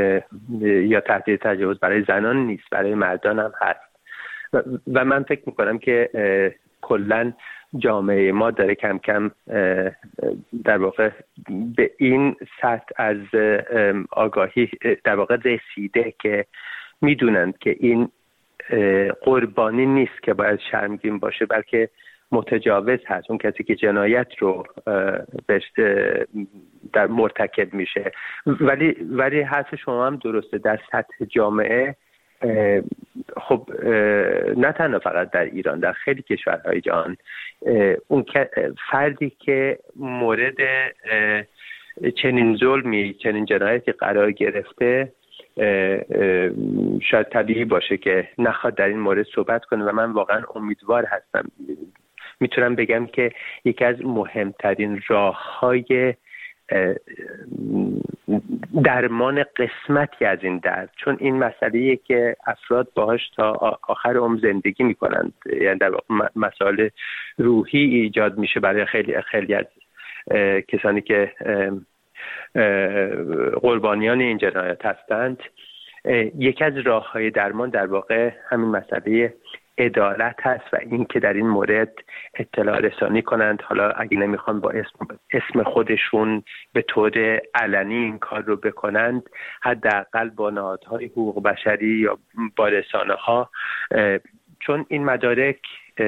یا تهدید تجاوز برای زنان نیست، برای مردان هم هست و من فکر میکنم که کلن جامعه ما داره کم کم در واقع به این سطح از آگاهی در واقع رسیده که میدونند که این قربانی نیست که باید شرمگین باشه، بلکه متجاوز هست، اون کسی که جنایت رو در مرتکب میشه. ولی حرف شما هم درسته، در سطح جامعه خب نه تنها فقط در ایران، در خیلی کشورهای جهان اون فردی که مورد چنین ظلمی، چنین جنایتی قرار گرفته شاید طبیعی باشه که نخواد در این مورد صحبت کنه و من واقعا امیدوار هستم. میتونم بگم که یکی از مهمترین راه‌های درمان قسمتی از این درد، چون این مسئله‌ایه که افراد باهاش تا آخر عمر زندگی میکنند، یعنی در واقع مسائل روحی ایجاد میشه برای خیلی از کسانی که قربانیان این جنایت هستند. یکی از راه‌های درمان در واقع همین مسئله عدالت هست و این که در این مورد اطلاع رسانی کنند، حالا اگه نمیخوان با اسم خودشون به طور علنی این کار رو بکنند، حداقل با نهادهای حقوق بشری یا با رسانه ها، چون این مدارک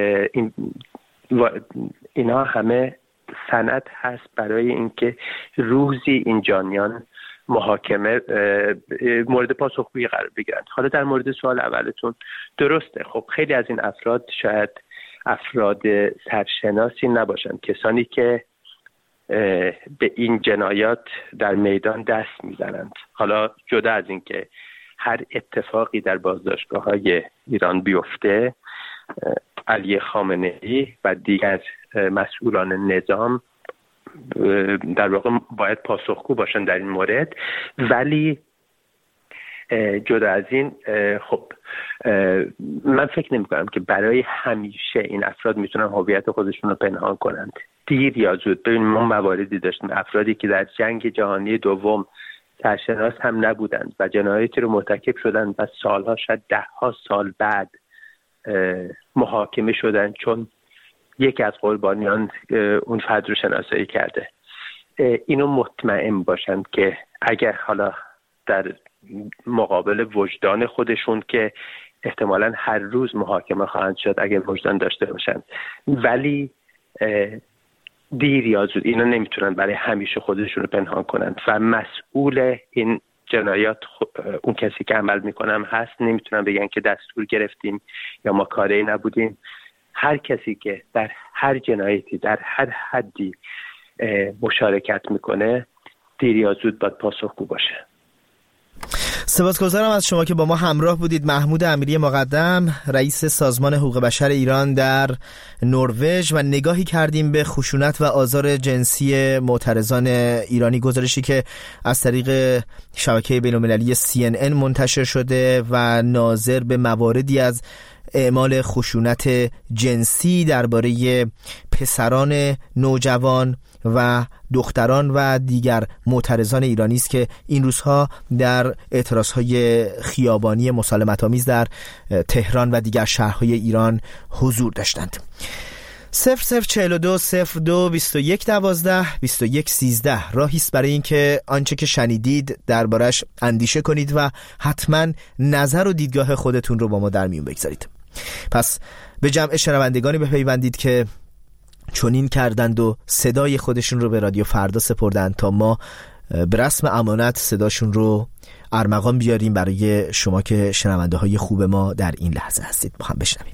اینا همه سند هست برای اینکه روزی این جانیان محاکمه مورد پاسخگویی قرار بگیرند. حالا در مورد سوال اولتون، درسته، خب خیلی از این افراد شاید افراد سرشناسی نباشند، کسانی که به این جنایات در میدان دست میزنند. حالا جدا از این که هر اتفاقی در بازداشتگاه‌های ایران بیفته، علی خامنه‌ای و دیگر مسئولان نظام در واقع باید پاسخگو باشن در این مورد، ولی جدا از این خب من فکر نمی کنم که برای همیشه این افراد میتونن هویت خودشون رو پنهان کنند. دیر یا زود، ببین ما مواردی داشتیم افرادی که در جنگ جهانی دوم سرشناس هم نبودند و جنایتی رو مرتکب شدند و سالها، شاید 10 سال بعد محاکمه شدند چون یکی از قربانیان اون فرد رو شناسایی کرده. اینو مطمئن باشند که اگر حالا در مقابل وجدان خودشون که احتمالاً هر روز محاکمه خواهند شد اگر وجدان داشته باشند، ولی دیر یا زود اینا نمیتونن برای همیشه خودشون رو پنهان کنند و مسئول این جنایات اون کسی که عمل میکنم هست. نمیتونن بگن که دستور گرفتیم یا ما کاری نبودیم. هر کسی که در هر جنایتی در هر حدی مشارکت میکنه دیر یا زود باید پاسخگو باشه. سپاسگزارم از شما که با ما همراه بودید. محمود امیری مقدم، رئیس سازمان حقوق بشر ایران در نروژ، و نگاهی کردیم به خشونت و آزار جنسی معترضان ایرانی، گزارشی که از طریق شبکه بین‌المللی CNN منتشر شده و ناظر به مواردی از اعمال خشونت جنسی درباره پسران نوجوان و دختران و دیگر معترضان ایرانی است که این روزها در اعتراضهای خیابانی مسالمت‌آمیز در تهران و دیگر شهرهای ایران حضور داشتند. 0042 02 21 12 21 13 راهی است برای اینکه آنچه که شنیدید دربارش اندیشه کنید و حتما نظر و دیدگاه خودتون رو با ما در میون بگذارید. پس به جمع شنوندگانی بپیوندید که چنین کردند و صدای خودشون رو به رادیو فردا سپردند تا ما به رسم امانت صداشون رو ارمغان بیاریم برای شما که شنونده های خوب ما در این لحظه هستید. با هم بشنویم.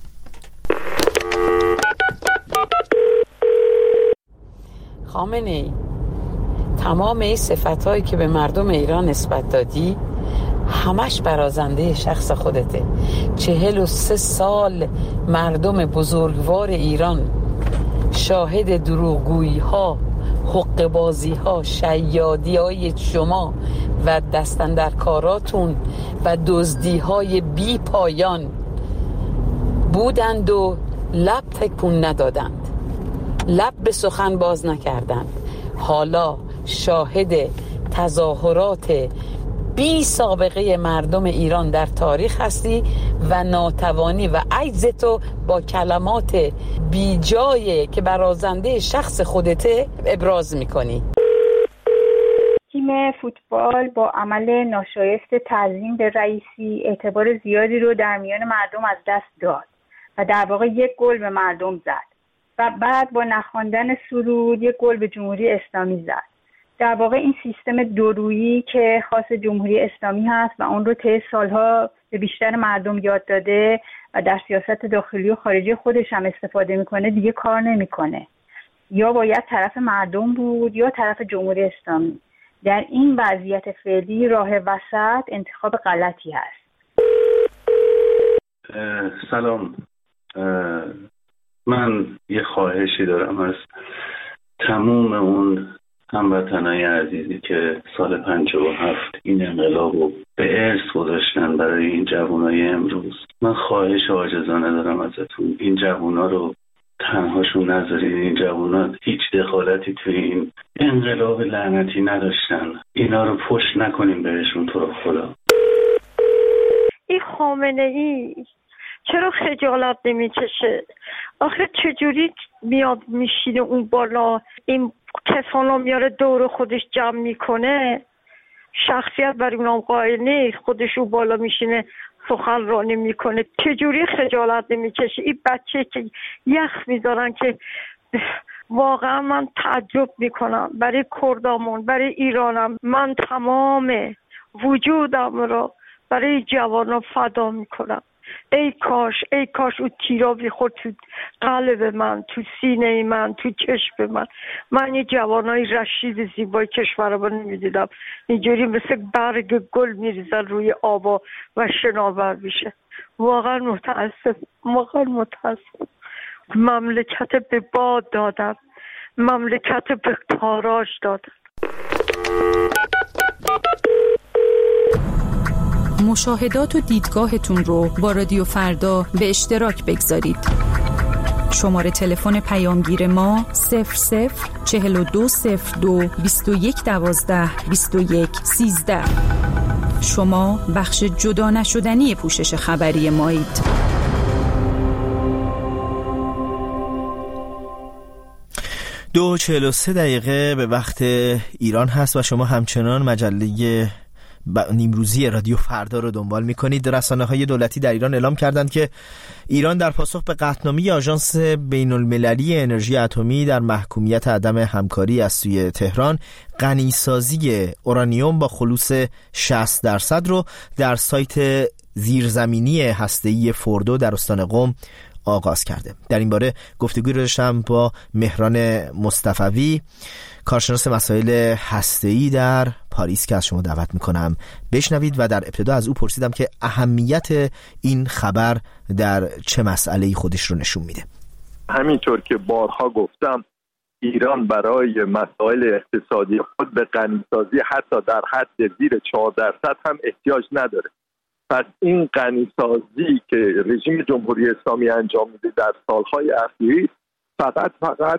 خامنه‌ای، تمام این صفتایی که به مردم ایران نسبت دادی همش برازنده شخص خودته. 43 سال مردم بزرگوار ایران شاهد دروغگویی ها، حقه بازی ها، شیادی های شما و دستاندرکاراتون و دزدی های بی پایان بودند و لب تکون ندادند، لب به سخن باز نکردند. حالا شاهد تظاهرات بی سابقه مردم ایران در تاریخ هستی و ناتوانی و عجز تو با کلمات بی جایی که برازنده شخص خودته ابراز میکنی. تیم فوتبال با عمل ناشایست تعظیم به رئیسی اعتبار زیادی رو در میان مردم از دست داد و در واقع یک گل به مردم زد و بعد با نخواندن سرود یک گل به جمهوری اسلامی زد. در واقع این سیستم دورویی که خاص جمهوری اسلامی هست و اون رو طی سالها به بیشتر مردم یاد داده و در سیاست داخلی و خارجی خودش هم استفاده میکنه دیگه کار نمیکنه. یا باید طرف مردم بود یا طرف جمهوری اسلامی. در این وضعیت فعلی راه وسط انتخاب غلطی هست. سلام، من یه خواهشی دارم از تموم اون هموطنای عزیزی که سال 57 این انقلاب رو به ارث گذاشتن برای این جوانای امروز. من خواهش عاجزانه دارم ازتون، این جوانا رو تنهاشون نذارین. این جوانا هیچ دخالتی توی این انقلاب لعنتی نداشتن، اینا رو پشت نکنیم بهشون تو رو خدا. این خامنه‌ای چرا خجالت نمیکشه؟ آخه چجوری میاد میشینه اون بالا، این کسانو میاره دور خودش جمع میکنه، شخصیت برای اونام قائل نیست، خودشو بالا میشینه سخنرانی میکنه، چجوری خجالت نمیکشه؟ این بچه که یخ میذارن که واقعا من تعجب میکنم برای کردامون، برای ایرانم. من تمام وجودم رو برای جوانا فدا میکنم. ای کاش اون تیرا بیخورد تو قلب من، تو سینه من، تو چشم من یه جوانای رشید زیبای کشور رو نمیدیدم اینجوری مثل برگ گل میریزن روی آبا و شناور میشه. واقعا متاسف. مملکت به باد دادن، مملکت به تاراج دادن. مشاهدات و دیدگاهتون رو با رادیو فردا به اشتراک بگذارید. شماره تلفن پیامگیر ما 004202 2112 2113. شما بخش جدا نشدنی پوشش خبری مایید. دو 43 دقیقه به وقت ایران هست و شما همچنان مجله نیمروزی رادیو فردا رو دنبال می‌کنید. رسانه‌های دولتی در ایران اعلام کردند که ایران در پاسخ به قطعنامه آژانس بین‌المللی انرژی اتمی در محکومیت عدم همکاری از سوی تهران، غنیسازی اورانیوم با خلوص 60% رو در سایت زیرزمینی هسته‌ای فوردو در استان قم آغاز کرده. در این باره گفتگوی رو داشتم با مهران مصطفوی، کارشناس مسائل هسته‌ای در پاریس که از شما دعوت میکنم بشنوید و در ابتدا از او پرسیدم که اهمیت این خبر در چه مسئله‌ای خودش رو نشون میده. همینطور که بارها گفتم، ایران برای مسائل اقتصادی خود به غنیسازی حتی در حد زیر 4% هم احتیاج نداره. پس این غنیسازی که رژیم جمهوری اسلامی انجام میده در سالهای اخیر فقط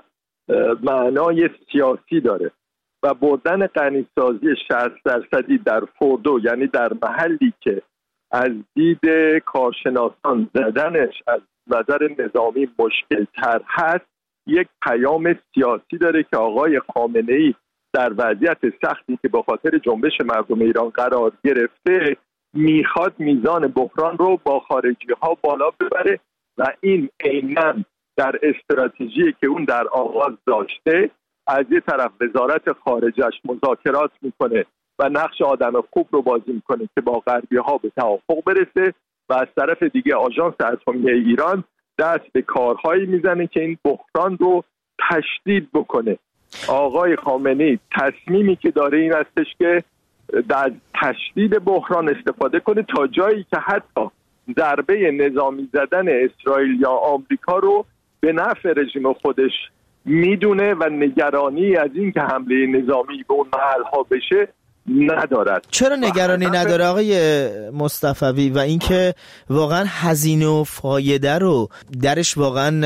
معنای سیاسی داره و بردن غنیسازی 60% در فوردو، یعنی در محلی که از دید کارشناسان زدنش از نظر نظامی مشکل تر هست، یک پیام سیاسی داره که آقای خامنه‌ای در وضعیت سختی که به خاطر جنبش مردم ایران قرار گرفته میخواد میزان بحران رو با خارجی ها بالا ببره و این عیناً در استراتژی که اون در آغاز داشته، از یه طرف وزارت خارجش مذاکرات میکنه و نقش آدم خوب رو بازی میکنه که با غربی ها به توافق برسه و از طرف دیگه آژانس اتمی ایران دست به کارهایی میزنه که این بحران رو تشدید بکنه. آقای خامنه‌ای تصمیمی که داره این هستش که در تشدید بحران استفاده کنه تا جایی که حتی ضربه نظامی زدن اسرائیل یا آمریکا رو به نفع رژیم خودش میدونه و نگرانی از این که حمله نظامی به اون محل‌ها بشه ندارد. چرا نگرانی نداره آقای مصطفوی و اینکه واقعا هزینه و فایده رو درش واقعا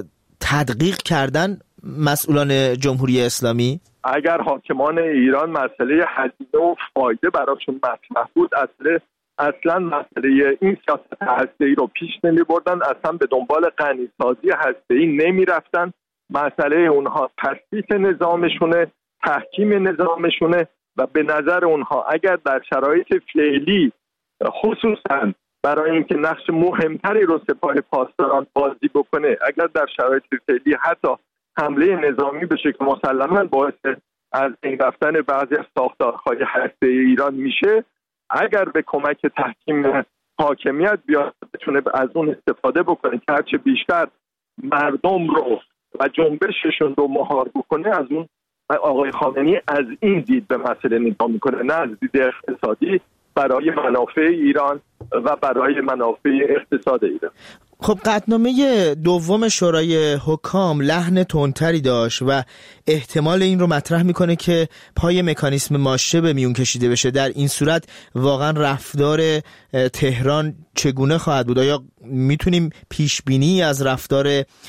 تدقیق کردن مسئولان جمهوری اسلامی؟ اگر حاکمان ایران مسئله هزینه و فایده براشون مطرح بود، اصلا مسئله این سیاست هسته‌ای رو پیش نمی بردن، اصلا به دنبال غنیسازی هسته‌ای نمی رفتن. مسئله اونها تثبیت نظامشونه، تحکیم نظامشونه و به نظر اونها اگر در شرایط فعلی خصوصا برای اینکه نقش مهمتری رو سپاه پاسداران بازی بکنه، اگر در شرایط فعلی حتی حمله نظامی بشه که مسلماً باعث از این رفتن بعضی از ساختارهای هسته‌ای ایران میشه، اگر به کمک تحکیم حاکمیت بیاد بتونه از اون استفاده بکنه که هرچه بیشتر مردم رو و جنبششون رو مهار بکنه، از اون آقای خامنه‌ای از این دید به مسئله نگاه میکنه، نه از دید اقتصادی برای منافع ایران و برای منافع اقتصاد ایران. خب قطعنامه دوم شورای حکام لحن تندتری داشت و احتمال این رو مطرح میکنه که پای مکانیسم ماشه به میون کشیده بشه. در این صورت واقعا رفتار تهران چگونه خواهد بود؟ آیا میتونیم پیش بینی از رفتار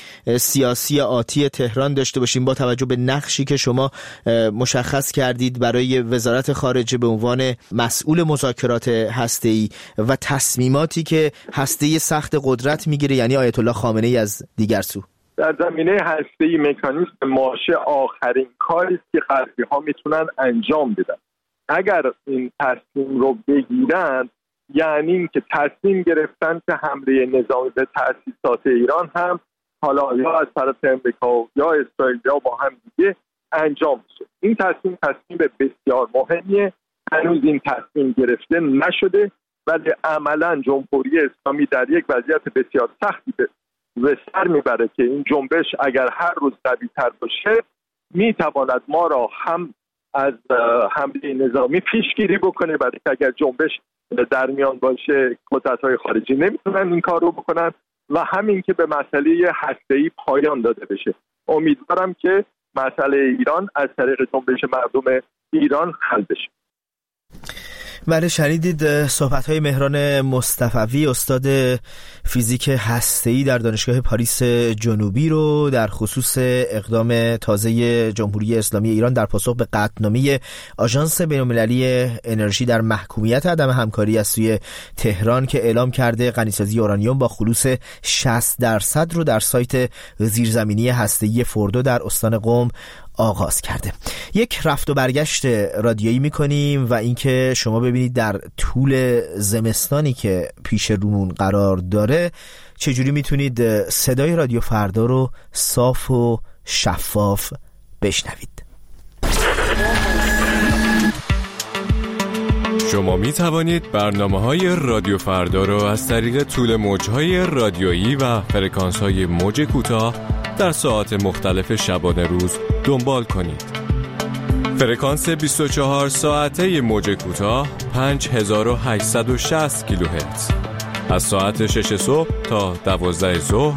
سیاسی آتی تهران داشته باشیم با توجه به نقشی که شما مشخص کردید برای وزارت خارجه به عنوان مسئول مذاکرات هسته‌ای و تصمیماتی که هسته سخت قدرت میگیره، یعنی آیت الله خامنه‌ای از دیگر سو؟ در زمینه هسته‌ای مکانیسم ماشه آخرین کاری است که غربی‌ها میتونن انجام بدن. اگر این تصمیم رو بگیرن، یعنی این که تصمیم گرفتن که حمله نظامی به تأسیسات ایران هم حالا یا از طرف امریکا یا اسرائیل یا با هم دیگه انجام بشه. این تصمیم بسیار مهمیه. هنوز این تصمیم گرفته نشده، ولی عملاً جمهوری اسلامی در یک وضعیت بسیار سختی به سر میبره که این جنبش اگر هر روز قوی‌تر باشه میتواند ما را هم از حمله نظامی پیشگیری بکنه، برای که اگر جنبش در میان باشه قدرت‌های خارجی نمیتونن این کار رو بکنن، و همین که به مسئله هسته‌ای پایان داده بشه. امیدوارم که مسئله ایران از طریق جنبش مردم ایران حل بشه. بله، شنیدید صحبت‌های مهران مصطفوی، استاد فیزیک هسته‌ای در دانشگاه پاریس جنوبی رو در خصوص اقدام تازه جمهوری اسلامی ایران در پاسخ به قطعنامه آژانس بین‌المللی انرژی در محکومیت عدم همکاری از سوی تهران که اعلام کرده غنیسازی اورانیوم با خلوص 60% رو در سایت زیرزمینی هسته‌ای فوردو در استان قم آغاز کرده. یک رفت و برگشت رادیویی میکنیم و اینکه شما ببینید در طول زمستانی که پیش رومون قرار داره چجوری میتونید صدای رادیو فردا رو صاف و شفاف بشنوید. شما می توانید برنامه‌های رادیو فردا را از طریق طول موج‌های رادیویی و فرکانس‌های موج کوتاه در ساعات مختلف شبانه روز دنبال کنید. فرکانس 24 ساعته موج کوتاه 5860 کیلوهرتز. از ساعت 6 صبح تا 12 ظهر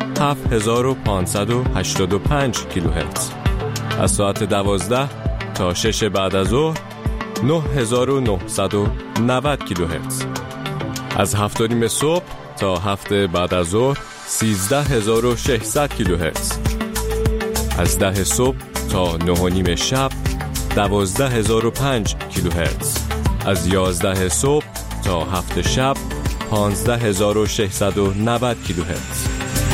7585 کیلوهرتز. از ساعت 12 تا 6 بعد از ظهر 9990 کیلوهرتز. از 7:30 صبح تا 7 بعد از ظهر 13600 کیلوهرتز. از 10 صبح تا 9:30 شب 12005 کیلوهرتز. از 11 صبح تا 7 شب 15690 کیلوهرتز.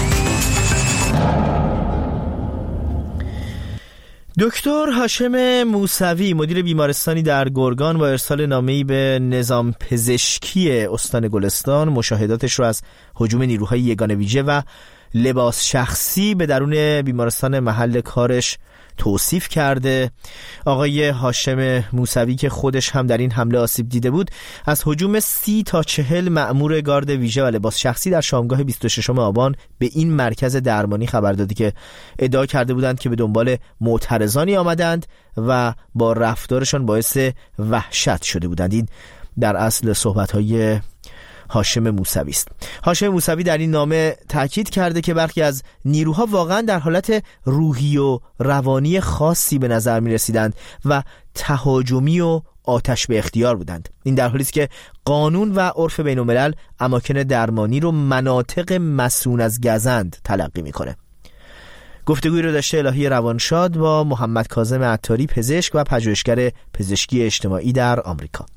دکتر هاشم موسوی مدیر بیمارستانی در گرگان با ارسال نامه‌ای به نظام پزشکی استان گلستان مشاهداتش رو از هجوم نیروهای یگان ویژه و لباس شخصی به درون بیمارستان محل کارش توصیف کرده. آقای هاشم موسوی که خودش هم در این حمله آسیب دیده بود از هجوم 30 تا 40 مأمور گارد ویژه و لباس شخصی در شامگاه 26 آبان به این مرکز درمانی خبر داده که ادعا کرده بودند که به دنبال معترضانی آمدند و با رفتارشان باعث وحشت شده بودند. این در اصل صحبت‌های هاشم موسوی است. هاشم موسوی در این نامه تاکید کرده که برخی از نیروها واقعا در حالت روحی و روانی خاصی به نظر می رسیدند و تهاجمی و آتش به اختیار بودند. این در حالی است که قانون و عرف بین الملل اماکن درمانی رو مناطق مسئول از گزند تلقی میکنه. گفتگوی رو داشته الهی روانشاد با محمد کاظم عطاری، پزشک و پژوهشگر پزشکی اجتماعی در آمریکا.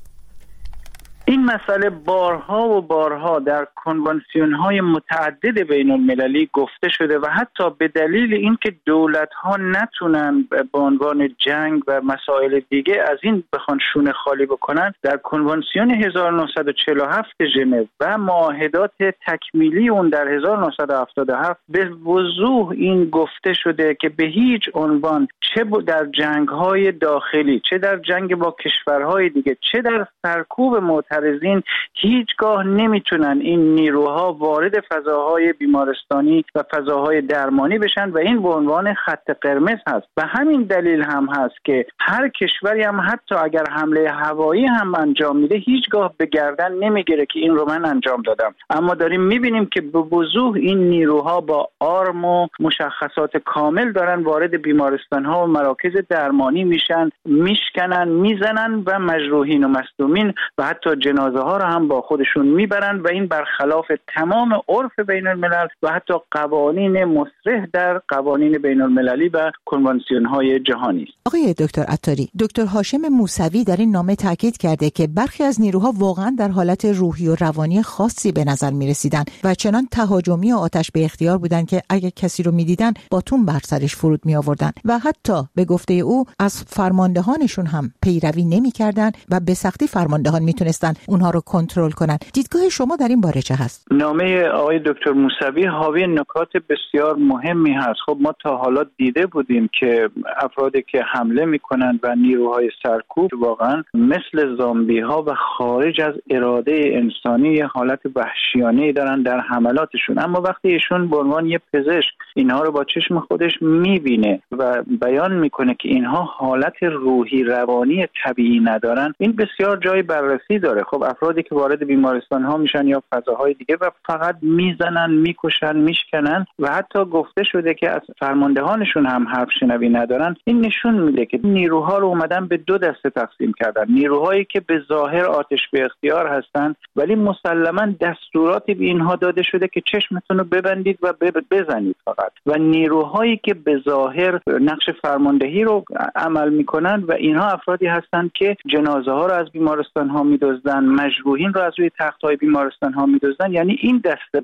این مسئله بارها و بارها در کنوانسیون‌های متعدد بین المللی گفته شده و حتی به دلیل اینکه دولت‌ها نتونن به عنوان جنگ و مسائل دیگه از این بخوان شونه خالی بکنن، در کنوانسیون 1947 ژنو و معاهدات تکمیلی اون در 1977 به وضوح این گفته شده که به هیچ عنوان چه در جنگ‌های داخلی، چه در جنگ با کشورهای دیگه، چه در سرکوب معترضین هیچگاه نمیتونن این نیروها وارد فضاهای بیمارستانی و فضاهای درمانی بشن و این به عنوان خط قرمز هست. و همین دلیل هم هست که هر کشوری هم حتی اگر حمله هوایی هم انجام میده هیچگاه به گردن نمیگیره که این رو من انجام دادم. اما داریم میبینیم که به وضوح این نیروها با آرم و مشخصات کامل دارن وارد بیمارستان‌ها و مراکز درمانی میشن، میشکنن، میزنن و مجروحین و مصدومین و حتی جنازه ها رو هم با خودشون میبرن و این برخلاف تمام عرف بین الملل و حتی قوانین مصرح در قوانین بین المللی و کنوانسیون های جهانی است. آقای دکتر عطاری، دکتر هاشم موسوی در این نامه تاکید کرده که برخی از نیروها واقعا در حالت روحی و روانی خاصی به نظر میرسیدن و چنان تهاجمی و آتش به اختیار بودن که اگه کسی رو میدیدن باتون بر سرش فرود می آوردن و حتی به گفته او از فرماندهانشون هم پیروی نمی‌کردن و به سختی فرماندهان میتونستن اونها رو کنترل کنن. دیدگاه شما در این باره چه هست؟ نامه آقای دکتر موسوی حاوی نکات بسیار مهمی هست. خب ما تا حالا دیده بودیم که افرادی که حمله میکنن و نیروهای سرکوب واقعا مثل زامبی ها و خارج از اراده انسانی حالت وحشیانه‌ای دارن در حملاتشون، اما وقتی ایشون به عنوان یه پزشک اینها رو با چشم خودش میبینه و بیان میکنه که اینها حالت روحی روانی طبیعی ندارن، این بسیار جای بررسی داره. خب افرادی که وارد بیمارستان ها میشن یا فضاهای دیگه و فقط میزنن، میکشن، میشکنن و حتی گفته شده که از فرماندهانشون هم حرف شنوی ندارن، این نشون میده که نیروها رو اومدن به دو دسته تقسیم کردن. نیروهایی که به ظاهر آتش به اختیار هستن ولی مسلماً دستوراتی به اینها داده شده که چشمتون رو ببندید و بزنید فقط، و نیروهایی که به ظاهر نقش فرماندهی رو عمل میکنن و اینها افرادی هستن که جنازه ها رو از بیمارستان ها میدزدن می‌کردن، مجروحین رو از روی تخت‌های بیمارستان‌ها می‌دزدن. یعنی این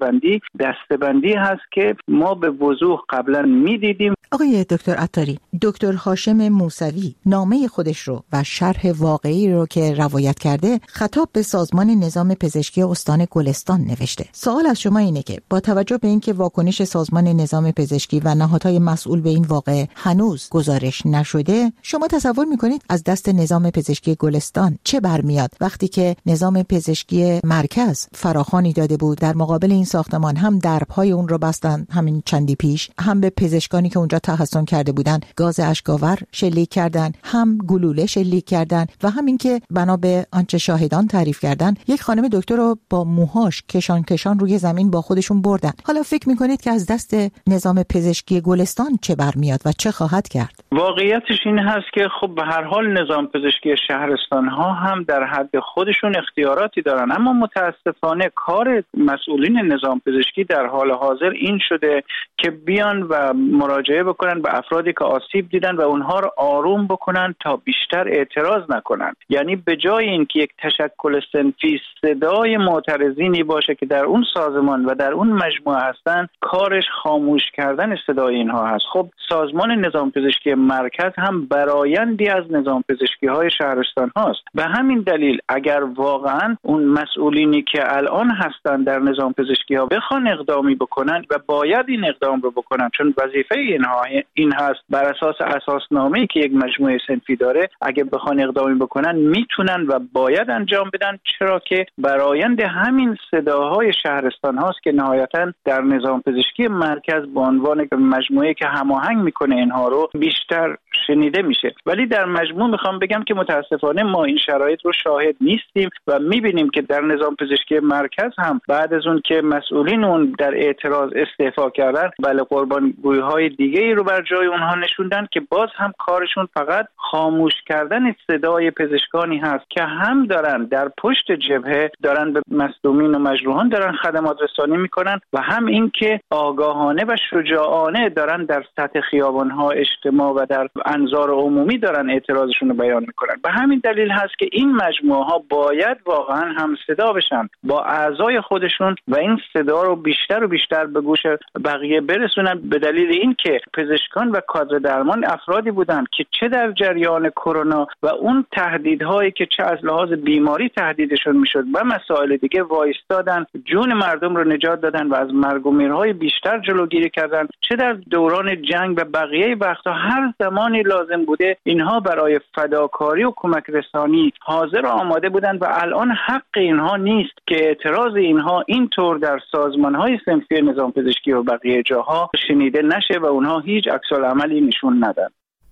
دسته‌بندی هست که ما به وضوح قبلا می‌دیدیم. آقای دکتر عطاری، دکتر هاشم موسوی نامه خودش رو و شرح واقعی رو که روایت کرده خطاب به سازمان نظام پزشکی استان گلستان نوشته. سوال از شما اینه که با توجه به اینکه واکنش سازمان نظام پزشکی و نهادهای مسئول به این واقعه هنوز گزارش نشده، شما تصور میکنید از دست نظام پزشکی گلستان چه برمیاد وقتی که نظام پزشکی مرکز فراخوانی داده بود در مقابل این ساختمان، هم درب‌های اون رو بستن همین چندی پیش، هم به پزشکانی که اونجا تحصن کرده بودن گاز اشک‌آور شلیک کردن، هم گلوله شلیک کردن و همین که بنا به آنچه شاهدان تعریف کردن یک خانم دکتر رو با موهاش کشان روی زمین با خودشون بردن. حالا فکر میکنید که از دست نظام پزشکی گلستان چه برمیاد و چه خواهد کرد؟ واقعیتش این هست که خب به هر حال نظام پزشکی شهرستان ها هم در حد خودشون اختیاراتی دارن، اما متاسفانه کار مسئولین نظام پزشکی در حال حاضر این شده که بیان و مراجعه بکنن به افرادی که آسیب دیدن و اونها رو آروم بکنن تا بیشتر اعتراض نکنن. یعنی به جای اینکه یک تشکل صنفی صدای معترضینی باشه که در اون سازمان و در اون مجموعه هستن، کارش خاموش کردن صدای اینها هست. خب سازمان نظام پزشکی مرکز هم برآیندی از نظام پزشکی های شهرستان هاست. به همین دلیل اگر واقعا اون مسئولینی که الان هستن در نظام پزشکی ها بخوان اقدامی بکنن و باید این اقدام رو بکنن، چون وظیفه اینها این هست بر اساس اساسنامه‌ای که یک مجموعه صنفی داره، اگه بخوان اقدامی بکنن میتونن و باید انجام بدن، چرا که برآیند همین صداهای شهرستان هاست که نهایتا در نظام پزشکی مرکز به عنوان مجموعه که هماهنگ میکنه اینها رو بیشتر شنیده میشه. ولی در مجموع میخوام بگم که متاسفانه ما این شرایط رو شاهد نیستیم و میبینیم که در نظام پزشکی مرکز هم بعد از اون که مسئولین اون در اعتراض استعفا کردن، بله قربانگویی های دیگه ای رو بر جای اونها نشوندن که باز هم کارشون فقط خاموش کردن صدای پزشکانی هست که هم دارن در پشت جبهه دارن به مصدومین و مجروحان دارن خدمات رسانی میکنن و هم این که آگاهانه و شجاعانه دارن در سطح خیابان‌ها، اجتماع و در انظار عمومی دارن اعتراضشون رو بیان میکنن. به همین دلیل هست که این مجموعه ها باید واقعا هم صدا بشن با اعضای خودشون و این صدا رو بیشتر و بیشتر به گوش بقیه برسونن، به دلیل این که پزشکان و کادر درمان افرادی بودن که چه در جریان کرونا و اون تهدیدهایی که چه از لحاظ بیماری تهدیدشون میشد و مسائل دیگه وایستادن، جون مردم رو نجات دادن و از مرگ و میرهای بیشتر جلوگیری کردن، چه در دوران جنگ و بقیه وقتا هر زمانی لازم بوده اینها برای فداکاری و کمک رسانی حاضر و آماده بودن و الان حق اینها نیست که اعتراض اینها اینطور در سازمان‌های صنفی نظام پزشکی و بقیه جاها شنیده نشه و اونها هیچ عکس‌العملی نشون ندن.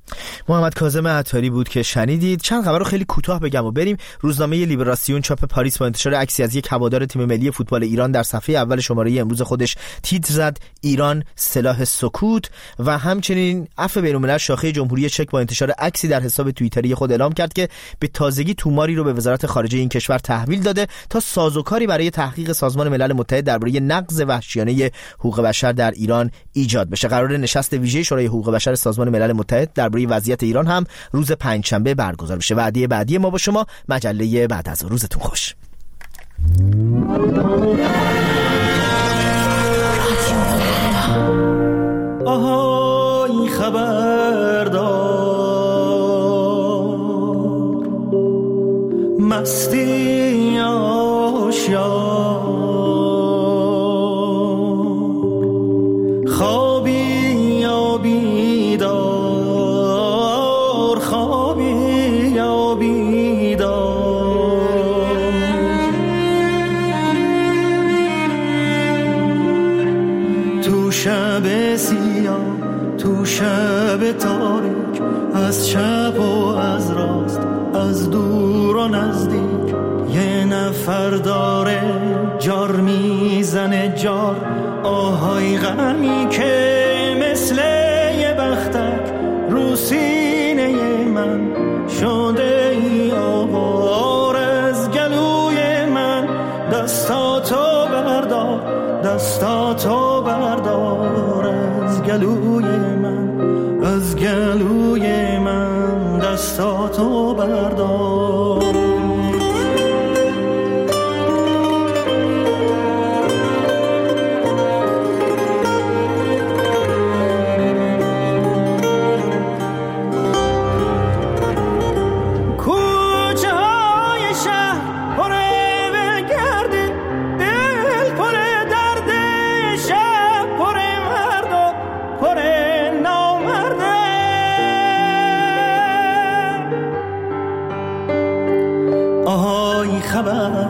محمد کاظم عطاری بود که شنیدید. چند خبر رو خیلی کوتاه بگم و بریم. روزنامه لیبراسیون چاپ پاریس با انتشار عکسی از یک هوادار تیم ملی فوتبال ایران در صفحه اول شماره امروز خودش تیتر زد ایران سلاح سکوت و همچنین عفو بین‌الملل شاخه جمهوری چک با انتشار عکسی در حساب توییتری خود اعلام کرد که به تازگی توماری رو به وزارت خارجه این کشور تحویل داده تا سازوکاری برای تحقیق سازمان ملل متحد درباره نقض وحشیانه حقوق بشر در ایران ایجاد بشه. قرار نشست ویژه شورای حقوق بشر سازمان ملل متحد درباره وضعیت ایران هم روز پنجشنبه برگزار بشه. وعده بعدی ما با شما مجله بعد از روزتون خوش. آهای خبردار مستی آشیار خوابی یا بیدار خوابی یا بیدار تو شب سیاه تو شب تاریک از چپ و از راست از دور و نزدیک یه نفر داره جار میزنه جار آهای غمی که مثل یه بختک رو سینه من شده ای آوار از گلوی من دستاتو بردار دستاتو بردار از گلوی من از گلوی من دستاتو بردار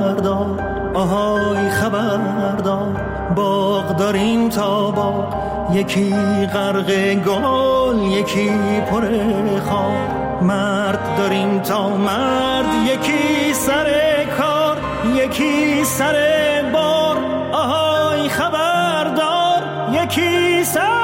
خبردار، آهای خبردار، باغ داریم تا باغ، یکی غرق گل یکی پر خار، مرد داریم تا مرد، یکی سر کار یکی سر بار، آهای خبردار، یکی سر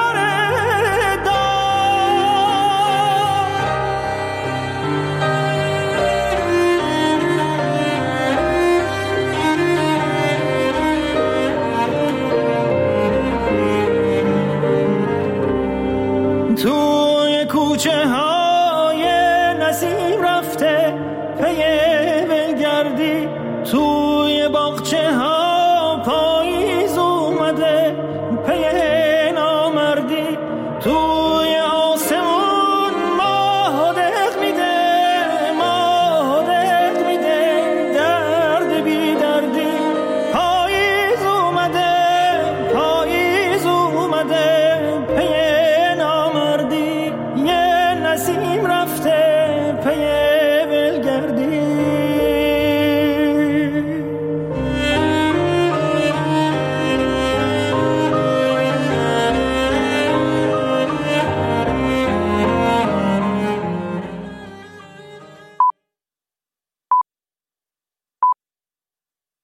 توی کوچه های نسیم رفته پی ولگردی، توی باغچه